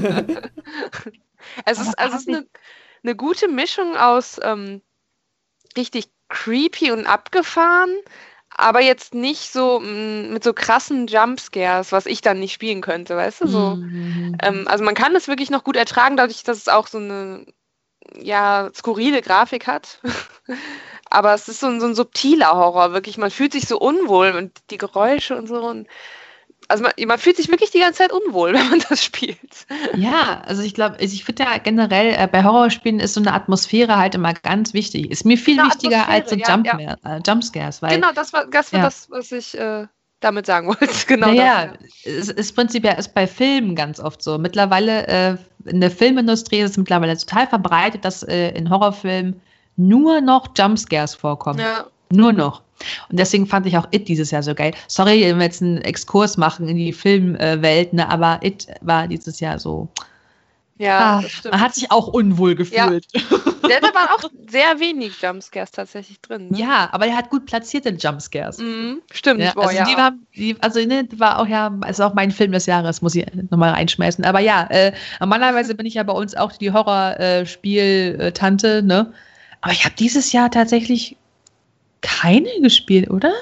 S4: es ist, also es ist eine, eine gute Mischung aus ähm, richtig creepy und abgefahren, aber jetzt nicht so mh, mit so krassen Jumpscares, was ich dann nicht spielen könnte, weißt du? So, mhm. ähm, also man kann es wirklich noch gut ertragen, dadurch, dass es auch so eine ja, skurrile Grafik hat. Aber es ist so ein, so ein subtiler Horror, wirklich. Man fühlt sich so unwohl und die Geräusche und so. Und also man, man fühlt sich wirklich die ganze Zeit unwohl, wenn man das spielt.
S3: Ja, also ich glaube, ich finde ja generell, äh, bei Horrorspielen ist so eine Atmosphäre halt immer ganz wichtig. Ist mir viel
S4: Genau,
S3: wichtiger als so
S4: Atmosphäre,
S3: Jump
S4: ja,
S3: äh, Jumpscares. Weil,
S4: Genau, das war, das, war
S3: ja.
S4: das, was ich äh, damit sagen wollte. Genau
S3: naja,
S4: das,
S3: es ist prinzipiell ist bei Filmen ganz oft so. Mittlerweile, äh, in der Filmindustrie ist es mittlerweile total verbreitet, dass äh, in Horrorfilmen nur noch Jumpscares vorkommen.
S4: Ja.
S3: Nur noch. Und deswegen fand ich auch It dieses Jahr so geil. Sorry, wenn wir jetzt einen Exkurs machen in die Filmwelt, ne, aber It war dieses Jahr so.
S4: Ja,
S3: Ah,
S4: das stimmt.
S3: man hat sich auch unwohl gefühlt.
S4: Ja, da waren auch sehr wenig Jumpscares tatsächlich drin. Ne?
S3: Ja, aber er hat gut platzierte Jumpscares.
S4: Mhm, stimmt.
S3: Ja,
S4: boah,
S3: also
S4: ja.
S3: die waren, die, also ne, die war auch ja, ist auch mein Film des Jahres, muss ich nochmal reinschmeißen. Aber ja, äh, normalerweise bin ich ja bei uns auch die Horrorspiel-Tante, ne? Aber ich habe dieses Jahr tatsächlich keine gespielt, oder?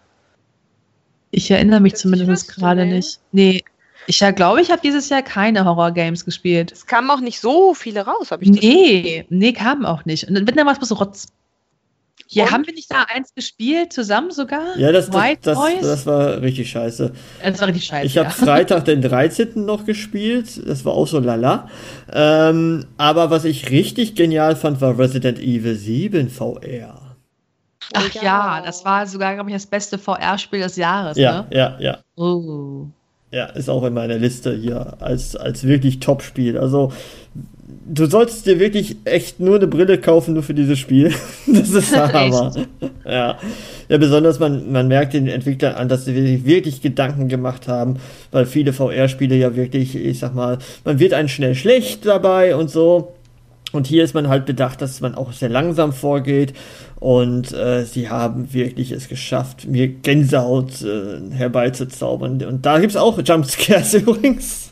S3: Ich erinnere mich
S4: Das
S3: zumindest
S4: wüsste,
S3: gerade
S4: nee.
S3: nicht. Nee, ich ja, glaube, ich habe dieses Jahr keine Horror-Games gespielt.
S4: Es kamen auch nicht so viele raus, habe ich das
S3: Nee, nee, kamen auch nicht. Und wenn dann war es bloß Rotz. Hier
S4: Und?
S3: haben wir nicht da eins gespielt, zusammen sogar?
S5: Ja, das, das,
S3: White
S5: das,
S3: Boys?
S5: das war richtig scheiße.
S3: Das war richtig scheiße.
S5: Ich habe
S3: ja.
S5: Freitag den dreizehnten noch gespielt. Das war auch so lala. Ähm, aber was ich richtig genial fand, war Resident Evil sieben V R.
S3: Ach ja, das war sogar, glaube ich, das beste V R-Spiel des Jahres,
S5: Ja,
S3: ne?
S5: ja, ja.
S3: Oh.
S5: Ja, ist auch in meiner Liste hier als, als wirklich Top-Spiel. Also, du solltest dir wirklich echt nur eine Brille kaufen, nur für dieses Spiel. Das ist der Hammer. Ja. Ja, besonders man, man merkt den Entwicklern an, dass sie wirklich, wirklich Gedanken gemacht haben, weil viele V R-Spiele ja wirklich, ich sag mal, man wird einen schnell schlecht dabei und so. Und hier ist man halt bedacht, dass man auch sehr langsam vorgeht. Und äh, sie haben wirklich es geschafft, mir Gänsehaut äh, herbeizuzaubern. Und da gibt's auch Jumpscares übrigens.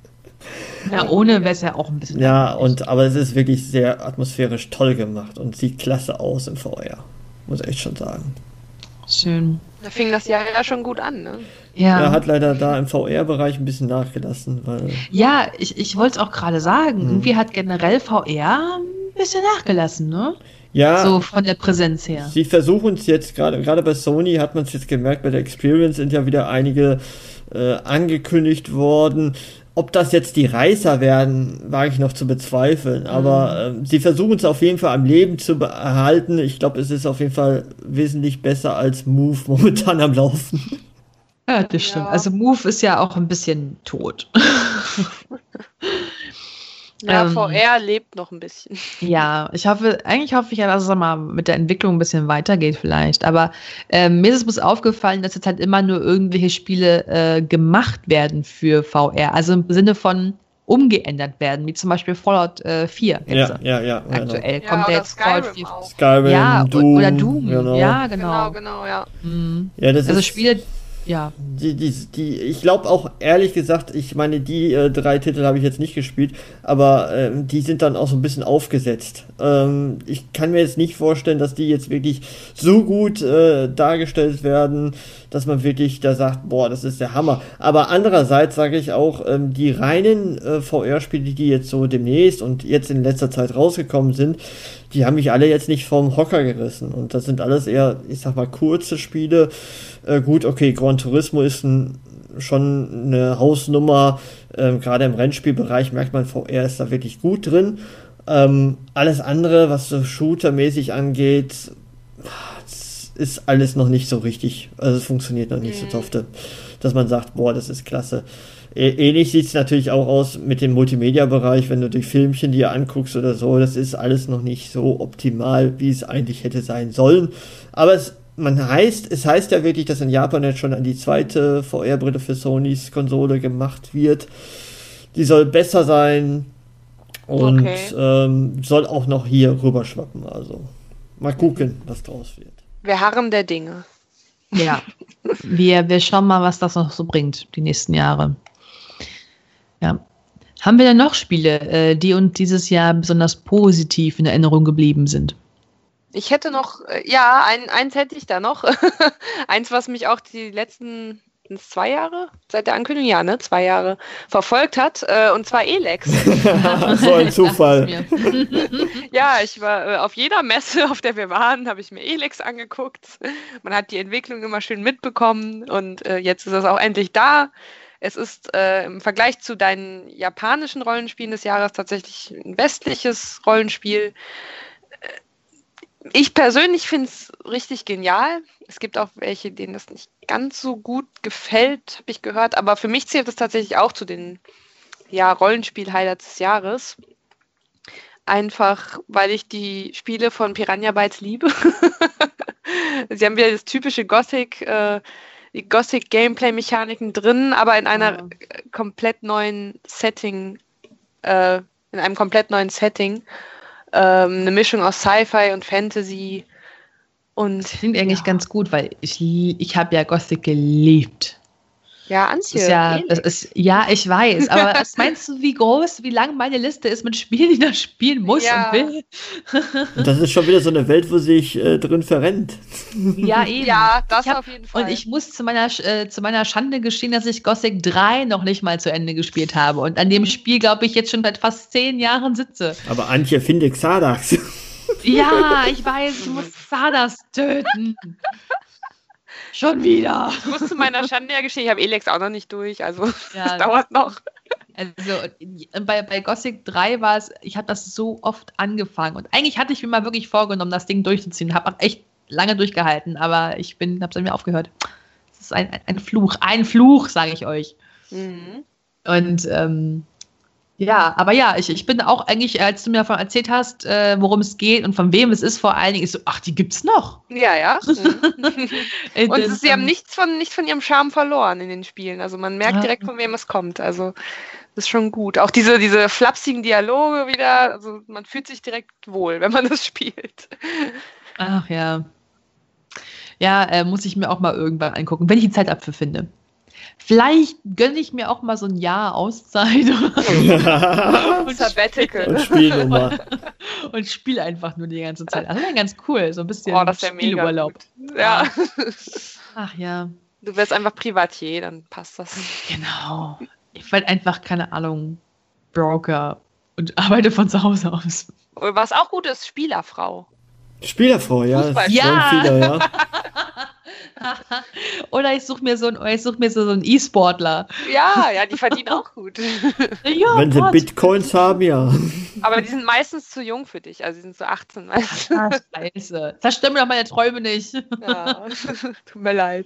S3: Ja, ohne wäre es ja auch ein bisschen.
S5: Ja, und aber es ist wirklich sehr atmosphärisch toll gemacht und sieht klasse aus im V R. Muss ich echt schon sagen.
S3: Schön.
S4: Da fing das Jahr ja schon gut an, ne?
S3: Ja,
S5: Er hat leider da im V R-Bereich ein bisschen nachgelassen, weil
S3: ja ich, ich wollte es auch gerade sagen.
S5: Hm.
S3: Irgendwie hat generell V R ein bisschen nachgelassen, ne?
S5: ja,
S3: So von der Präsenz her.
S5: sie versuchen es jetzt gerade, gerade bei Sony hat man es jetzt gemerkt, bei der Experience sind ja wieder einige äh, angekündigt worden. Ob das jetzt die Reißer werden, wage ich noch zu bezweifeln. Aber äh, sie versuchen es auf jeden Fall am Leben zu erhalten. Ich glaube, es ist auf jeden Fall wesentlich besser als Move momentan am Laufen.
S3: Ja, das stimmt.
S4: Ja.
S3: Also Move ist ja auch ein bisschen tot.
S4: Ja,
S3: Ähm,
S4: V R lebt noch ein bisschen.
S3: Ja, ich hoffe, eigentlich hoffe ich ja, dass es mal mit der Entwicklung ein bisschen weitergeht vielleicht. Aber ähm, mir ist es bloß aufgefallen, dass jetzt halt immer nur irgendwelche Spiele äh, gemacht werden für V R. Also im Sinne von umgeändert werden, wie zum Beispiel Fallout äh, vier jetzt.
S5: Ja, ja, ja.
S3: Aktuell
S4: Ja,
S3: kommt
S4: oder
S3: der jetzt Fallout
S4: Skyrim
S3: vier.
S4: auch.
S5: Skyrim,
S3: Ja,
S5: Doom.
S3: oder Doom.
S5: Genau.
S3: Ja,
S4: Genau,
S3: genau.
S4: genau, ja.
S3: Mhm.
S5: Ja, das
S3: Also
S5: ist,
S3: Spiele, ja.
S5: Die, die, die, ich glaube auch, ehrlich gesagt, ich meine, die äh, drei Titel habe ich jetzt nicht gespielt, aber ähm, die sind dann auch so ein bisschen aufgesetzt. Ähm, ich kann mir jetzt nicht vorstellen, dass die jetzt wirklich so gut äh, dargestellt werden, dass man wirklich da sagt, boah, das ist der Hammer. Aber andererseits sage ich auch, ähm, die reinen äh, V R-Spiele, die jetzt so demnächst und jetzt in letzter Zeit rausgekommen sind, die haben mich alle jetzt nicht vom Hocker gerissen. Und das sind alles eher, ich sag mal, kurze Spiele. Äh, gut, okay, Gran Turismo ist ein, schon eine Hausnummer. Ähm, gerade im Rennspielbereich merkt man, V R ist da wirklich gut drin. Ähm, alles andere, was so shootermäßig angeht, ist alles noch nicht so richtig. Also es funktioniert noch nicht
S4: Mhm.
S5: so tofte, dass man sagt, boah, das ist klasse. Ähnlich sieht es natürlich auch aus mit dem Multimedia-Bereich, wenn du die Filmchen dir anguckst oder so, das ist alles noch nicht so optimal, wie es eigentlich hätte sein sollen. Aber es, man heißt, es heißt ja wirklich, dass in Japan jetzt schon an die zweite V R-Brille für Sonys Konsole gemacht wird. Die soll besser sein und
S4: Okay.
S5: ähm, soll auch noch hier rüberschwappen. Also mal gucken, was draus wird.
S4: Wir harren der Dinge.
S3: Ja. wir, wir schauen mal, was das noch so bringt, die nächsten Jahre. Ja. Haben wir denn noch Spiele, äh, die uns dieses Jahr besonders positiv in Erinnerung geblieben sind?
S4: Ich hätte noch, äh, ja, ein, eins hätte ich da noch. Eins, was mich auch die letzten sind es zwei Jahre? Seit der Ankündigung, ja, ne? Zwei Jahre verfolgt hat. Äh, und zwar Elex.
S5: So ein Zufall.
S4: Ja, ich war äh, auf jeder Messe, auf der wir waren, habe ich mir Elex angeguckt. Man hat die Entwicklung immer schön mitbekommen und äh, jetzt ist es auch endlich da. Es ist äh, im Vergleich zu deinen japanischen Rollenspielen des Jahres tatsächlich ein westliches Rollenspiel. Ich persönlich finde es richtig genial. Es gibt auch welche, denen das nicht ganz so gut gefällt, habe ich gehört. Aber für mich zählt es tatsächlich auch zu den ja, Rollenspiel-Highlights des Jahres. Einfach, weil ich die Spiele von Piranha Bytes liebe. Sie haben wieder das typische Gothic, äh, die Gothic-Gameplay-Mechaniken drin, aber in einer oh. komplett neuen Setting, äh, in einem komplett neuen Setting. Ähm, eine Mischung aus Sci-Fi und Fantasy. Und
S3: das klingt eigentlich ja. ganz gut, weil ich, ich habe ja Gothic geliebt.
S4: Ja, Antje.
S3: Ist ja, das ist, ja, ich weiß, aber was meinst du, wie groß, wie lang meine Liste ist mit Spielen, die das spielen muss ja. und will?
S5: Und das ist schon wieder so eine Welt, wo sich äh, drin verrennt.
S3: Ja, eben.
S4: Ja, das
S3: hab,
S4: auf jeden Fall.
S3: Und ich muss zu meiner, äh, zu meiner Schande gestehen, dass ich Gothic drei noch nicht mal zu Ende gespielt habe und an dem Spiel, glaube ich, jetzt schon seit fast zehn Jahren sitze.
S5: Aber Antje, finde Xardax.
S3: Ja, ich weiß, du musst Xardax töten. Schon wieder.
S4: Ich muss zu meiner Schande ja gestehen, ich habe Elex auch noch nicht durch, also
S3: ja,
S4: das dauert noch.
S3: Also bei, bei Gothic drei war es, ich habe das so oft angefangen und eigentlich hatte ich mir mal wirklich vorgenommen, das Ding durchzuziehen, habe auch echt lange durchgehalten, aber ich bin, habe es an mir aufgehört. Das ist ein, ein, ein Fluch, ein Fluch, sage ich euch.
S4: Mhm.
S3: Und ähm, ja, aber ja, ich, ich bin auch eigentlich, als du mir davon erzählt hast, äh, worum es geht und von wem es ist, vor allen Dingen, ist so, ach, die gibt's noch.
S4: Ja, ja. Mhm. Und das, sie haben nichts von, nicht von ihrem Charme verloren in den Spielen. Also man merkt direkt, von wem es kommt. Also das ist schon gut. Auch diese, diese flapsigen Dialoge wieder, also man fühlt sich direkt wohl, wenn man das spielt.
S3: Ach ja. Ja, äh, muss ich mir auch mal irgendwann angucken, wenn ich die Zeit dafür finde. Vielleicht gönne ich mir auch mal so ein Jahr Auszeit.
S4: und Sabbatical.
S5: Und spiele mal.
S3: Und spiele einfach nur die ganze Zeit. Das wäre ganz cool, so ein bisschen
S4: oh, das
S3: Spielurlaub.
S4: Ja.
S3: Ach ja.
S4: Du wirst einfach Privatier, dann passt das.
S3: Genau. Ich werde einfach, keine Ahnung, Broker und arbeite von zu Hause aus.
S4: Was auch gut ist, Spielerfrau.
S5: Spielerfrau, ja.
S3: Ja.
S5: Viele, ja.
S3: Oder ich suche mir so einen, ich suche mir so, so einen E-Sportler.
S4: Ja, ja, die verdienen auch gut.
S3: Ja,
S5: wenn sie
S3: Gott.
S5: Bitcoins haben, ja.
S4: Aber die sind meistens zu jung für dich, also die sind so achtzehn meistens.
S3: Ah, scheiße. Zerstöre doch meine Träume nicht.
S4: Ja, tut mir leid.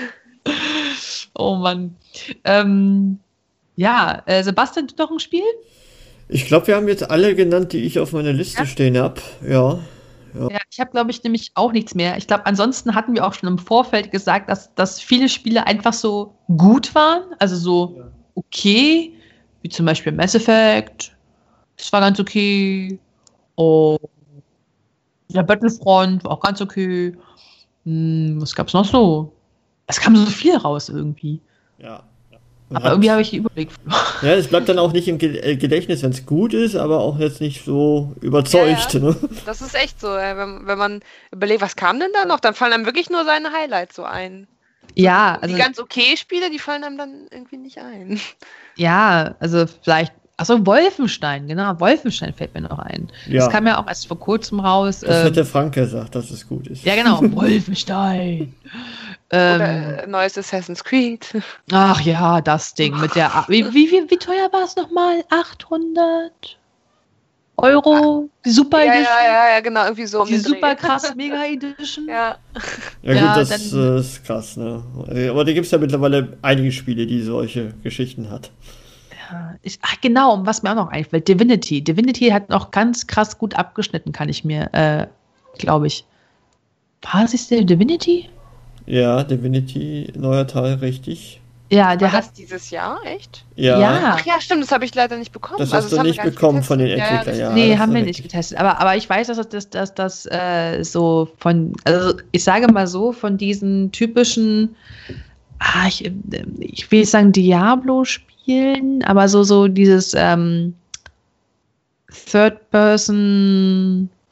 S3: Oh Mann. Ähm, ja, äh, Sebastian, du noch ein Spiel?
S5: Ich glaube, wir haben jetzt alle genannt, die ich auf meiner Liste
S3: ja?
S5: stehen habe. Ja. Ja.
S3: Ja, ich habe, glaube ich, nämlich auch nichts mehr. Ich glaube, ansonsten hatten wir auch schon im Vorfeld gesagt, dass, dass viele Spiele einfach so gut waren, also so okay, wie zum Beispiel Mass Effect, das war ganz okay. Oh, ja, Battlefront war auch ganz okay. Hm, was gab's noch so? Es kam so viel raus irgendwie.
S5: Ja.
S3: Und aber irgendwie habe ich den Überblick.
S5: Ja, es bleibt dann auch nicht im Gedächtnis, wenn es gut ist, aber auch jetzt nicht so überzeugt.
S4: Ja, ja.
S5: Ne?
S4: Das ist echt so. Wenn, wenn man überlegt, was kam denn da noch, dann fallen einem wirklich nur seine Highlights so ein.
S3: Ja, also.
S4: Die ganz okay Spiele, die fallen einem dann irgendwie nicht ein.
S3: Ja, also vielleicht. Achso, Wolfenstein, genau. Wolfenstein fällt mir noch ein. Ja. Das kam ja auch erst vor kurzem raus.
S5: Das
S3: ähm,
S5: hat der Frank gesagt, dass es gut ist.
S3: Ja, genau. Wolfenstein.
S4: ähm, Oder äh, neues Assassin's Creed.
S3: Ach ja, das Ding mit der. A- wie, wie, wie, wie teuer war es nochmal? achthundert Euro? Die Super
S4: ja,
S3: Edition?
S4: Ja, ja, ja, genau. Irgendwie so.
S3: Die super krass Mega Edition?
S4: Ja.
S5: Ja, gut,
S3: ja,
S5: das äh, ist krass, ne? Aber da gibt es ja mittlerweile einige Spiele, die solche Geschichten hat.
S3: Ich, ach genau, was mir auch noch einfällt, Divinity. Divinity hat noch ganz krass gut abgeschnitten, kann ich mir, äh, glaube ich. War es der Divinity?
S5: Ja, Divinity, neuer Teil, richtig.
S3: Ja, der
S4: War
S3: hat
S4: das dieses Jahr, echt?
S5: Ja.
S3: ja.
S4: Ach ja, stimmt, das habe ich leider nicht bekommen.
S5: Das
S4: also,
S5: hast das du nicht bekommen von den Entwicklern, ja.
S3: Nee,
S5: ja,
S3: haben wir nicht getestet. Aber, aber ich weiß, dass das, dass das äh, so von, also ich sage mal so, von diesen typischen, ah, ich, ich will sagen Diablo-Spielen, aber so, so dieses ähm, Third-Person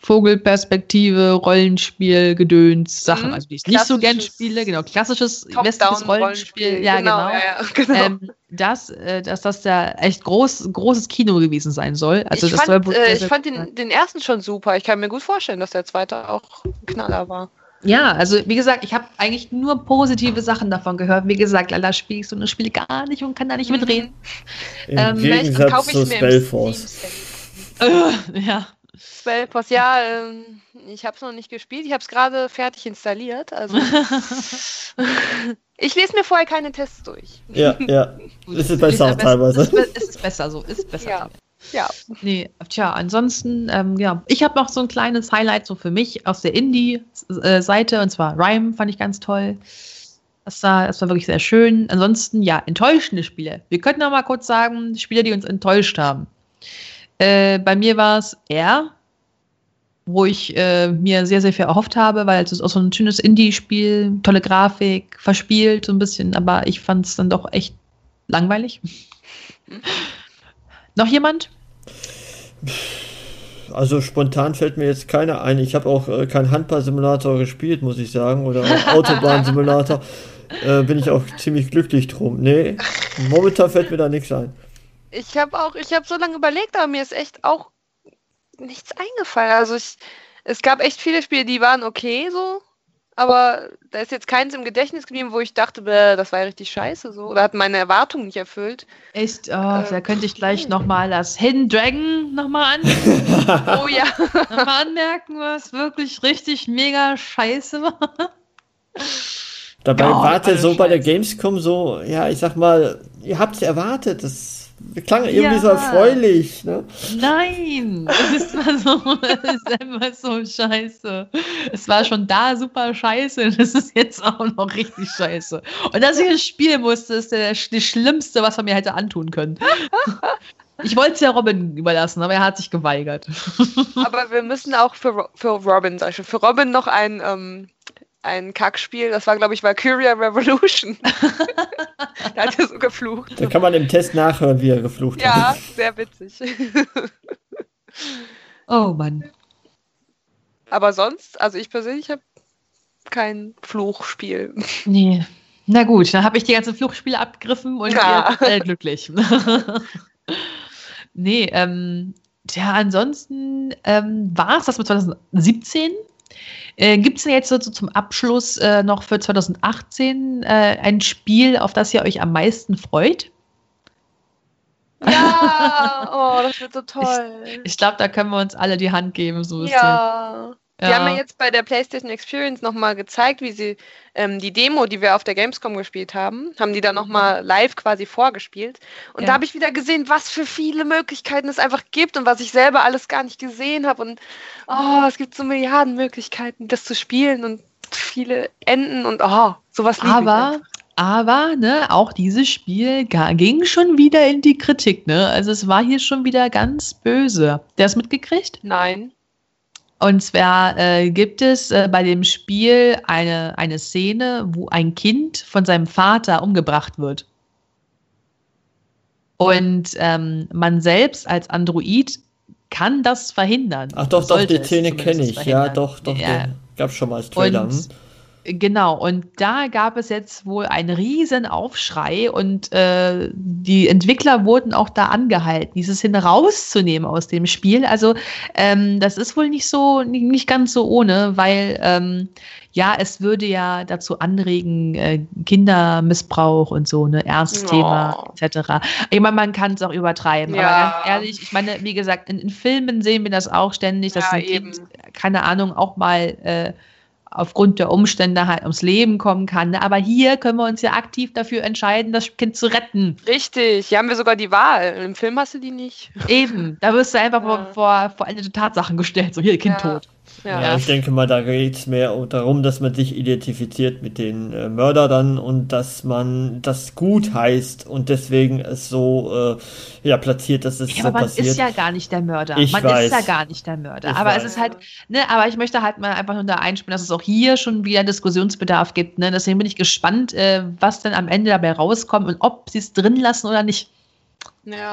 S3: Vogelperspektive, Rollenspiel, Gedöns, Sachen,
S4: Mhm.
S3: also die ich nicht so gern
S4: Klassisches
S3: spiele, genau, klassisches westliches Rollenspiel, ja genau,
S4: ja, ja, genau.
S3: ähm, dass, äh, dass das da echt groß, großes Kino gewesen sein soll. Also
S4: ich
S3: das
S4: fand,
S3: soll
S4: äh,
S3: sehr,
S4: ich
S3: sehr
S4: fand
S3: gut sein.
S4: den, den ersten schon super. Ich kann mir gut vorstellen, dass der zweite auch ein Knaller war.
S3: Ja, also wie gesagt, ich habe eigentlich nur positive Sachen davon gehört. Wie gesagt, leider spiele ich so eine Spiele gar nicht und kann da nicht
S4: Mhm.
S3: mitreden.
S5: Im
S3: Ähm,
S4: Vielleicht
S5: Gegensatz
S4: kaufe ich
S5: zu
S4: es mir im
S5: Spellforce.
S4: Steam Sale.
S3: ja.
S4: Spellforce, ja, ähm, ich habe es noch nicht gespielt. Ich habe es gerade fertig installiert. Also ich lese mir vorher keine Tests durch.
S5: Ja, ja.
S3: Gut,
S5: Es ist besser auch
S3: besser-
S5: teilweise.
S3: Es ist, be- es ist besser so, ist besser.
S4: Ja. Ja.
S3: Nee, tja, ansonsten, ähm, ja, ich habe noch so ein kleines Highlight so für mich aus der Indie-Seite und zwar Rime fand ich ganz toll. Das war, das war wirklich sehr schön. Ansonsten, ja, enttäuschende Spiele. Wir könnten noch mal kurz sagen, Spiele, die uns enttäuscht haben. Äh, bei mir war es R, wo ich äh, mir sehr, sehr viel erhofft habe, weil es ist auch so ein schönes Indie-Spiel, tolle Grafik, verspielt so ein bisschen, aber ich fand es dann doch echt langweilig. Noch jemand?
S5: Also spontan fällt mir jetzt keiner ein. Ich habe auch äh, keinen Handball-Simulator gespielt, muss ich sagen, oder auch Autobahn-Simulator. Äh, bin ich auch ziemlich glücklich drum. Nee, momentan fällt mir da nichts ein.
S4: Ich habe auch, ich habe so lange überlegt, aber mir ist echt auch nichts eingefallen. Also ich, es gab echt viele Spiele, die waren okay so, aber da ist jetzt keins im Gedächtnis geblieben, wo ich dachte, bäh, das war ja richtig scheiße so oder hat meine Erwartungen nicht erfüllt.
S3: Echt, oh, da könnte ich gleich nochmal das Hidden Dragon nochmal an,
S4: Oh ja.
S3: noch mal anmerken, was wirklich richtig mega scheiße war.
S5: Dabei
S3: Ja,
S5: wart ihr
S3: alles
S5: so bei der
S3: scheiße.
S5: Gamescom so, ja, ich sag mal, ihr habt es erwartet. Das klang irgendwie
S3: Ja.
S5: so erfreulich. Ne?
S3: Nein, das war so, das ist einfach so scheiße. Es war schon da super scheiße und es ist jetzt auch noch richtig scheiße. Und dass ich es spielen musste, ist der, das Schlimmste, was man mir hätte antun können. Ich wollte es ja Robin überlassen, aber er hat sich geweigert.
S4: Aber wir müssen auch für, Ro- für Robin, sag ich schon, für Robin noch ein, ähm, ein Kackspiel, das war, glaube ich, Valkyria Revolution. Da hat er so geflucht.
S5: Da kann man im Test nachhören, wie er geflucht
S4: Ja,
S5: hat.
S4: sehr witzig.
S3: Oh Mann.
S4: Aber sonst, also ich persönlich habe kein Fluchspiel.
S3: Nee. Na gut, dann habe ich die ganzen Fluchtspiele abgegriffen und
S4: Ja.
S3: ihr seid alle glücklich. Nee, ähm, ja, ansonsten ähm, war es das mit zwanzig siebzehn. Äh, Gibt es denn jetzt so, so zum Abschluss äh, noch für zwanzig achtzehn äh, ein Spiel, auf das ihr euch am meisten freut?
S4: Ja, oh, das wird so toll.
S3: Ich glaube, da können wir uns alle die Hand geben, so ein bisschen.
S4: Ja. Die
S3: Ja.
S4: haben ja jetzt bei der PlayStation Experience nochmal gezeigt, wie sie ähm, die Demo, die wir auf der Gamescom gespielt haben, haben die dann nochmal live quasi vorgespielt. Und
S3: Ja.
S4: da habe ich wieder gesehen, was für viele Möglichkeiten es einfach gibt und was ich selber alles gar nicht gesehen habe. Und oh, es gibt so Milliarden Möglichkeiten, das zu spielen und viele Enden und oh, sowas liebe ich
S3: Aber,
S4: einfach.
S3: aber, ne, auch dieses Spiel ga- ging schon wieder in die Kritik, ne? Also es war hier schon wieder ganz böse. Der ist mitgekriegt?
S4: Nein.
S3: Und zwar äh, gibt es äh, bei dem Spiel eine, eine Szene, wo ein Kind von seinem Vater umgebracht wird. Und ähm, man selbst als Android kann das verhindern.
S5: Ach doch, doch,
S3: Sollte
S5: die
S3: es
S5: Szene
S3: zumindest
S5: kenne ich. Ja,
S3: verhindern.
S5: doch, doch,
S3: Ja.
S5: den gab schon mal als Trailer.
S3: Und
S5: hm?
S3: genau, und da gab es jetzt wohl einen riesen Aufschrei und äh, die Entwickler wurden auch da angehalten, diese Szene rauszunehmen aus dem Spiel. Also ähm, das ist wohl nicht so, nicht, nicht ganz so ohne, weil ähm, ja, es würde ja dazu anregen, äh, Kindermissbrauch und so, ne, Ernstthema
S4: Oh.
S3: et cetera. Ich meine, man kann es auch übertreiben,
S4: Ja.
S3: aber ganz ehrlich, ich meine, wie gesagt, in, in Filmen sehen wir das auch ständig, dass
S4: Ja,
S3: ein
S4: eben.
S3: Kind, keine Ahnung, auch mal äh, aufgrund der Umstände halt ums Leben kommen kann. Ne? Aber hier können wir uns ja aktiv dafür entscheiden, das Kind zu retten.
S4: Richtig, hier haben wir sogar die Wahl. Im Film hast du die nicht.
S3: Eben, da wirst du einfach
S4: Ja.
S3: vor, vor vollendete Tatsachen gestellt. So, hier, Kind
S4: Ja.
S3: tot.
S4: Ja.
S5: Ja, ich denke mal, da geht es mehr darum, dass man sich identifiziert mit den äh, Mörder dann und dass man das gut heißt und deswegen es so äh, ja, platziert, dass es
S3: Ja,
S5: so
S3: aber man
S5: passiert.
S3: ist ja gar nicht der Mörder.
S5: Ich
S3: man
S5: weiß.
S3: ist ja gar nicht der Mörder.
S5: Ich
S3: aber
S5: weiß.
S3: es ist halt, ne, aber ich möchte halt mal einfach nur da einspielen, dass es auch hier schon wieder Diskussionsbedarf gibt. Ne? Deswegen bin ich gespannt, äh, was denn am Ende dabei rauskommt und ob sie es drin lassen oder nicht.
S4: Ja.
S3: Ja.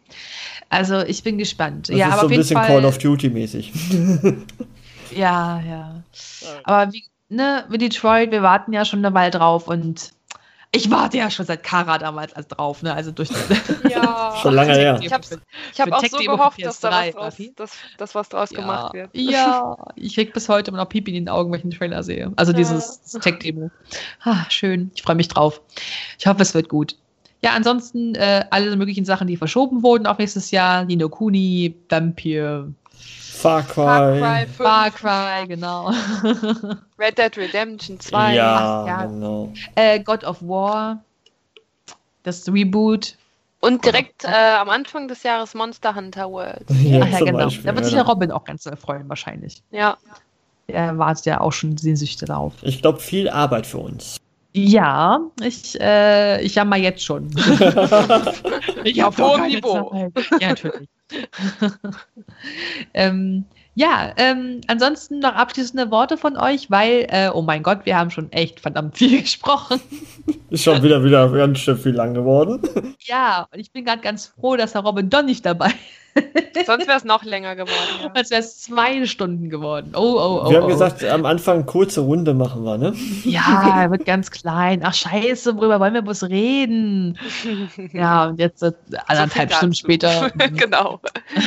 S3: Also ich bin gespannt.
S5: Das
S3: ja,
S5: ist
S3: aber
S5: so
S3: auf
S5: ein
S3: jeden
S5: bisschen
S3: Fall,
S5: Call of Duty mäßig.
S3: Ja, ja. Aber wie, ne, wie Detroit, wir warten ja schon eine Weile drauf und ich warte ja schon seit Kara damals als drauf, ne? Also durch
S4: Ja.
S5: Schon lange her.
S4: Ich habe ich hab auch so
S3: Tech-Demo
S4: gehofft,
S3: für
S4: dass da
S3: P S drei,
S4: was draus,
S3: Raffi.
S4: dass, dass was draus
S3: ja,
S4: gemacht wird.
S3: Ja, ich krieg bis heute immer noch Pipi in den Augen, wenn ich einen Trailer sehe. Also dieses Tech-Demo. Ah, schön, ich freue mich drauf. Ich hoffe, es wird gut. Ja, ansonsten äh, alle möglichen Sachen, die verschoben wurden auf nächstes Jahr. Ni no Kuni, Vampire,
S5: Far Cry.
S4: Far Cry fünf,
S3: Far Cry, genau.
S4: Red Dead Redemption zwei.
S5: Ja,
S3: Ach, ja.
S5: genau.
S3: äh, God of War, das Reboot.
S4: Und direkt äh, am Anfang des Jahres Monster Hunter World.
S5: Ja,
S3: Ach ja,
S5: zum
S3: genau.
S5: Beispiel,
S3: Da wird sich
S5: ja.
S3: der Robin auch ganz doll freuen, wahrscheinlich.
S4: Ja.
S3: Er wartet ja auch schon sehnsüchtig darauf.
S5: Ich glaube, viel Arbeit für uns.
S3: Ja, ich, äh, ich jammer jetzt schon. ich
S4: Auf
S3: hab doch
S4: hohem
S3: keine
S4: Niveau.
S3: Zeit. Ja, natürlich. ähm, ja, ähm, ansonsten noch abschließende Worte von euch, weil, äh, oh mein Gott, wir haben schon echt verdammt viel gesprochen.
S5: Ist schon wieder, wieder ganz schön viel lang geworden.
S3: Ja, und ich bin gerade ganz froh, dass der Robin doch nicht dabei ist.
S4: Sonst wäre es noch länger geworden. Ja.
S3: Als wäre es zwei Stunden geworden. Oh, oh, oh.
S5: Wir haben
S3: oh.
S5: gesagt, am Anfang kurze Runde machen wir, ne?
S3: Ja, er wird ganz klein. Ach, scheiße, worüber wollen wir bloß reden? Ja, und jetzt äh, anderthalb
S4: So viel
S3: Stunden
S4: dazu.
S3: später.
S4: Genau.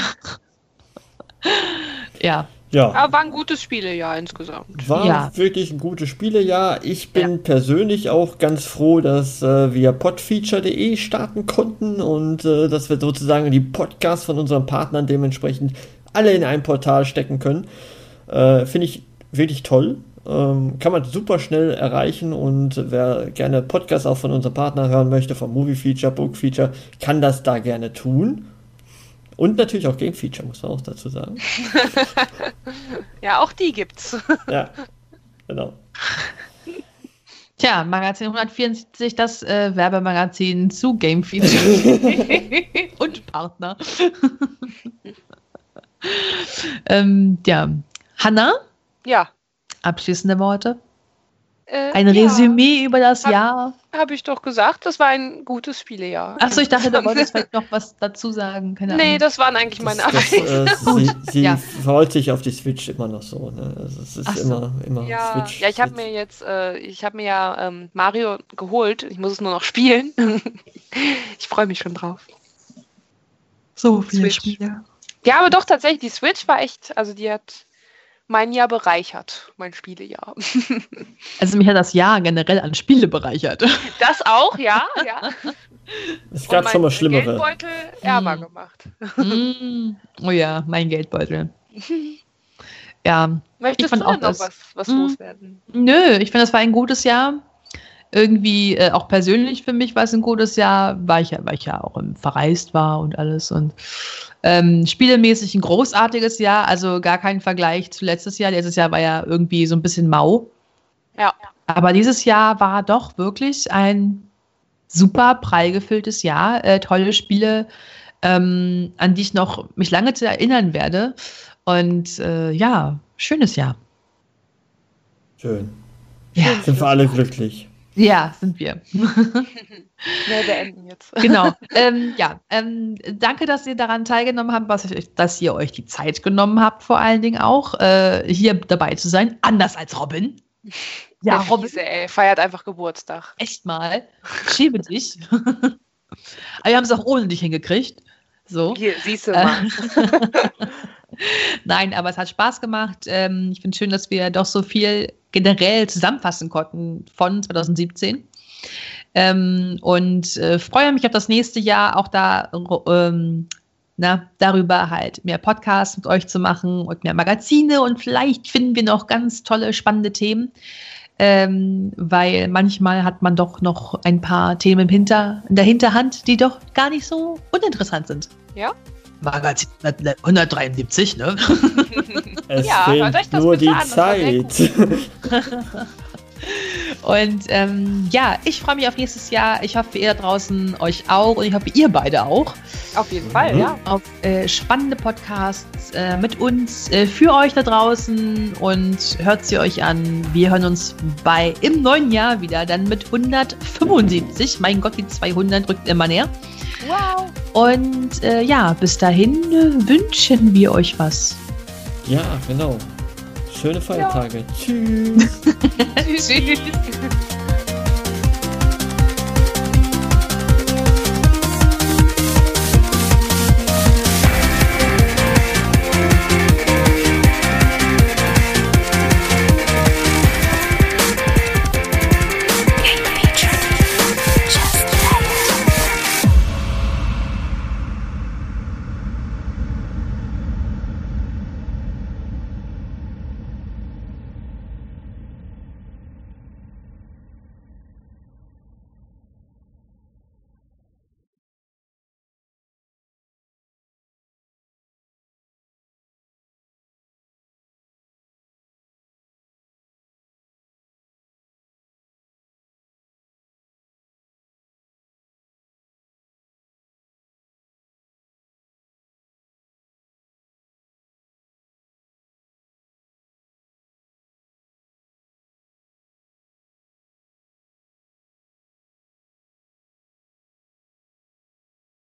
S3: Ja,
S5: Ja.
S4: Aber war ein gutes Spielejahr insgesamt.
S5: War
S3: Ja.
S5: wirklich ein gutes Spielejahr. Ich bin persönlich auch ganz froh, dass äh, wir podfeature punkt de starten konnten und äh, dass wir sozusagen die Podcasts von unseren Partnern dementsprechend alle in ein Portal stecken können. Äh, Finde ich wirklich toll. Ähm, kann man super schnell erreichen und wer gerne Podcasts auch von unseren Partnern hören möchte, vom Movie Feature, Book Feature, kann das da gerne tun. Und natürlich auch Game Feature, muss man auch dazu sagen.
S4: Ja, auch die gibt's.
S5: Ja, genau.
S3: tja, Magazin hundertvierundsiebzig, das äh, Werbemagazin zu Game Feature und Partner. ähm, ja, Hanna,
S4: Ja.
S3: abschließende Worte.
S4: Äh,
S3: Ein
S4: ja,
S3: Resümee über das
S4: Hab-
S3: Jahr.
S4: Habe ich doch gesagt, das war ein gutes Spielejahr.
S3: Achso, ich dachte, du wolltest vielleicht noch was dazu sagen. Keine
S4: Nee,
S3: Ahnung.
S4: das waren eigentlich meine
S5: Das, das,
S4: Arbeit.
S5: äh, sie sie
S3: Ja.
S5: freut sich auf die Switch immer noch so. Ne? Also es ist
S3: Ach so.
S5: immer, immer
S4: Ja,
S5: Switch.
S4: ja, ich habe
S5: Switch.
S4: mir jetzt, äh, ich habe mir ja ähm, Mario geholt. Ich muss es nur noch spielen. Ich freue mich schon drauf.
S3: so viele
S4: Switch.
S3: Spiele.
S4: Ja, aber doch tatsächlich, die Switch war echt, also die hat mein Jahr bereichert, mein Spielejahr.
S3: Also mich hat das Jahr generell an Spiele bereichert.
S4: Das auch, ja, ja.
S5: Es gab
S4: Und
S5: schon mal
S4: mein
S5: schlimmere.
S4: Geldbeutel ärmer
S3: Hm.
S4: gemacht.
S3: Mm, oh ja, mein Geldbeutel. Ja,
S4: Möchtest
S3: fand
S4: du
S3: auch
S4: denn noch
S3: das-
S4: was, was
S3: Hm.
S4: loswerden?
S3: nö, ich finde, das war ein gutes Jahr. Irgendwie, äh, auch persönlich für mich war es ein gutes Jahr, weil ich ja, weil ich ja auch ähm, verreist war und alles. Und ähm, spielemäßig ein großartiges Jahr, also gar kein Vergleich zu letztes Jahr. Letztes Jahr war ja irgendwie so ein bisschen mau.
S4: Ja.
S3: Aber dieses Jahr war doch wirklich ein super prall gefülltes Jahr. Äh, tolle Spiele, ähm, an die ich noch mich lange zu erinnern werde. Und äh, ja, schönes Jahr.
S5: Schön.
S3: Ja,
S5: Sind wir alle glücklich.
S3: ja, sind wir.
S4: Wir beenden jetzt.
S3: Genau. ähm, ja, ähm, danke, dass ihr daran teilgenommen habt, was ich, dass ihr euch die Zeit genommen habt, vor allen Dingen auch, äh, hier dabei zu sein. Anders als Robin. Ja,
S4: Der
S3: Robin,
S4: Fiese, ey, feiert einfach Geburtstag.
S3: echt mal. Schäme dich. Aber wir haben es auch ohne dich hingekriegt. So.
S4: Hier, siehst du mal.
S3: Nein, aber es hat Spaß gemacht. Ähm, ich finde schön, dass wir doch so viel generell zusammenfassen konnten von zwanzig siebzehn. Ähm, und äh, freue mich auf das nächste Jahr, auch da ähm, na, darüber halt mehr Podcasts mit euch zu machen und mehr Magazine und vielleicht finden wir noch ganz tolle, spannende Themen, ähm, weil manchmal hat man doch noch ein paar Themen im Hinter, in der Hinterhand, die doch gar nicht so uninteressant sind.
S4: Ja?
S3: Magazin hundertdreiundsiebzig, ne?
S5: Es
S4: Ja, hört euch
S5: fehlt
S4: das
S5: nur
S4: bitte
S5: die
S4: an, das war sehr
S5: Zeit.
S3: Und ähm, ja, ich freue mich auf nächstes Jahr. Ich hoffe, ihr da draußen euch auch und ich hoffe, ihr beide auch.
S4: Auf jeden Fall,
S5: Mhm.
S4: ja.
S3: Auf äh, spannende Podcasts äh, mit uns, äh, für euch da draußen und hört sie euch an. Wir hören uns bei im neuen Jahr wieder, dann mit hundertfünfundsiebzig. Mein Gott, die zweihundert rückt immer näher.
S4: Wow.
S3: Und äh, ja, bis dahin äh, wünschen wir euch was.
S5: Ja, genau. Schöne Feiertage. Ja. Tschüss.
S4: Tschüss.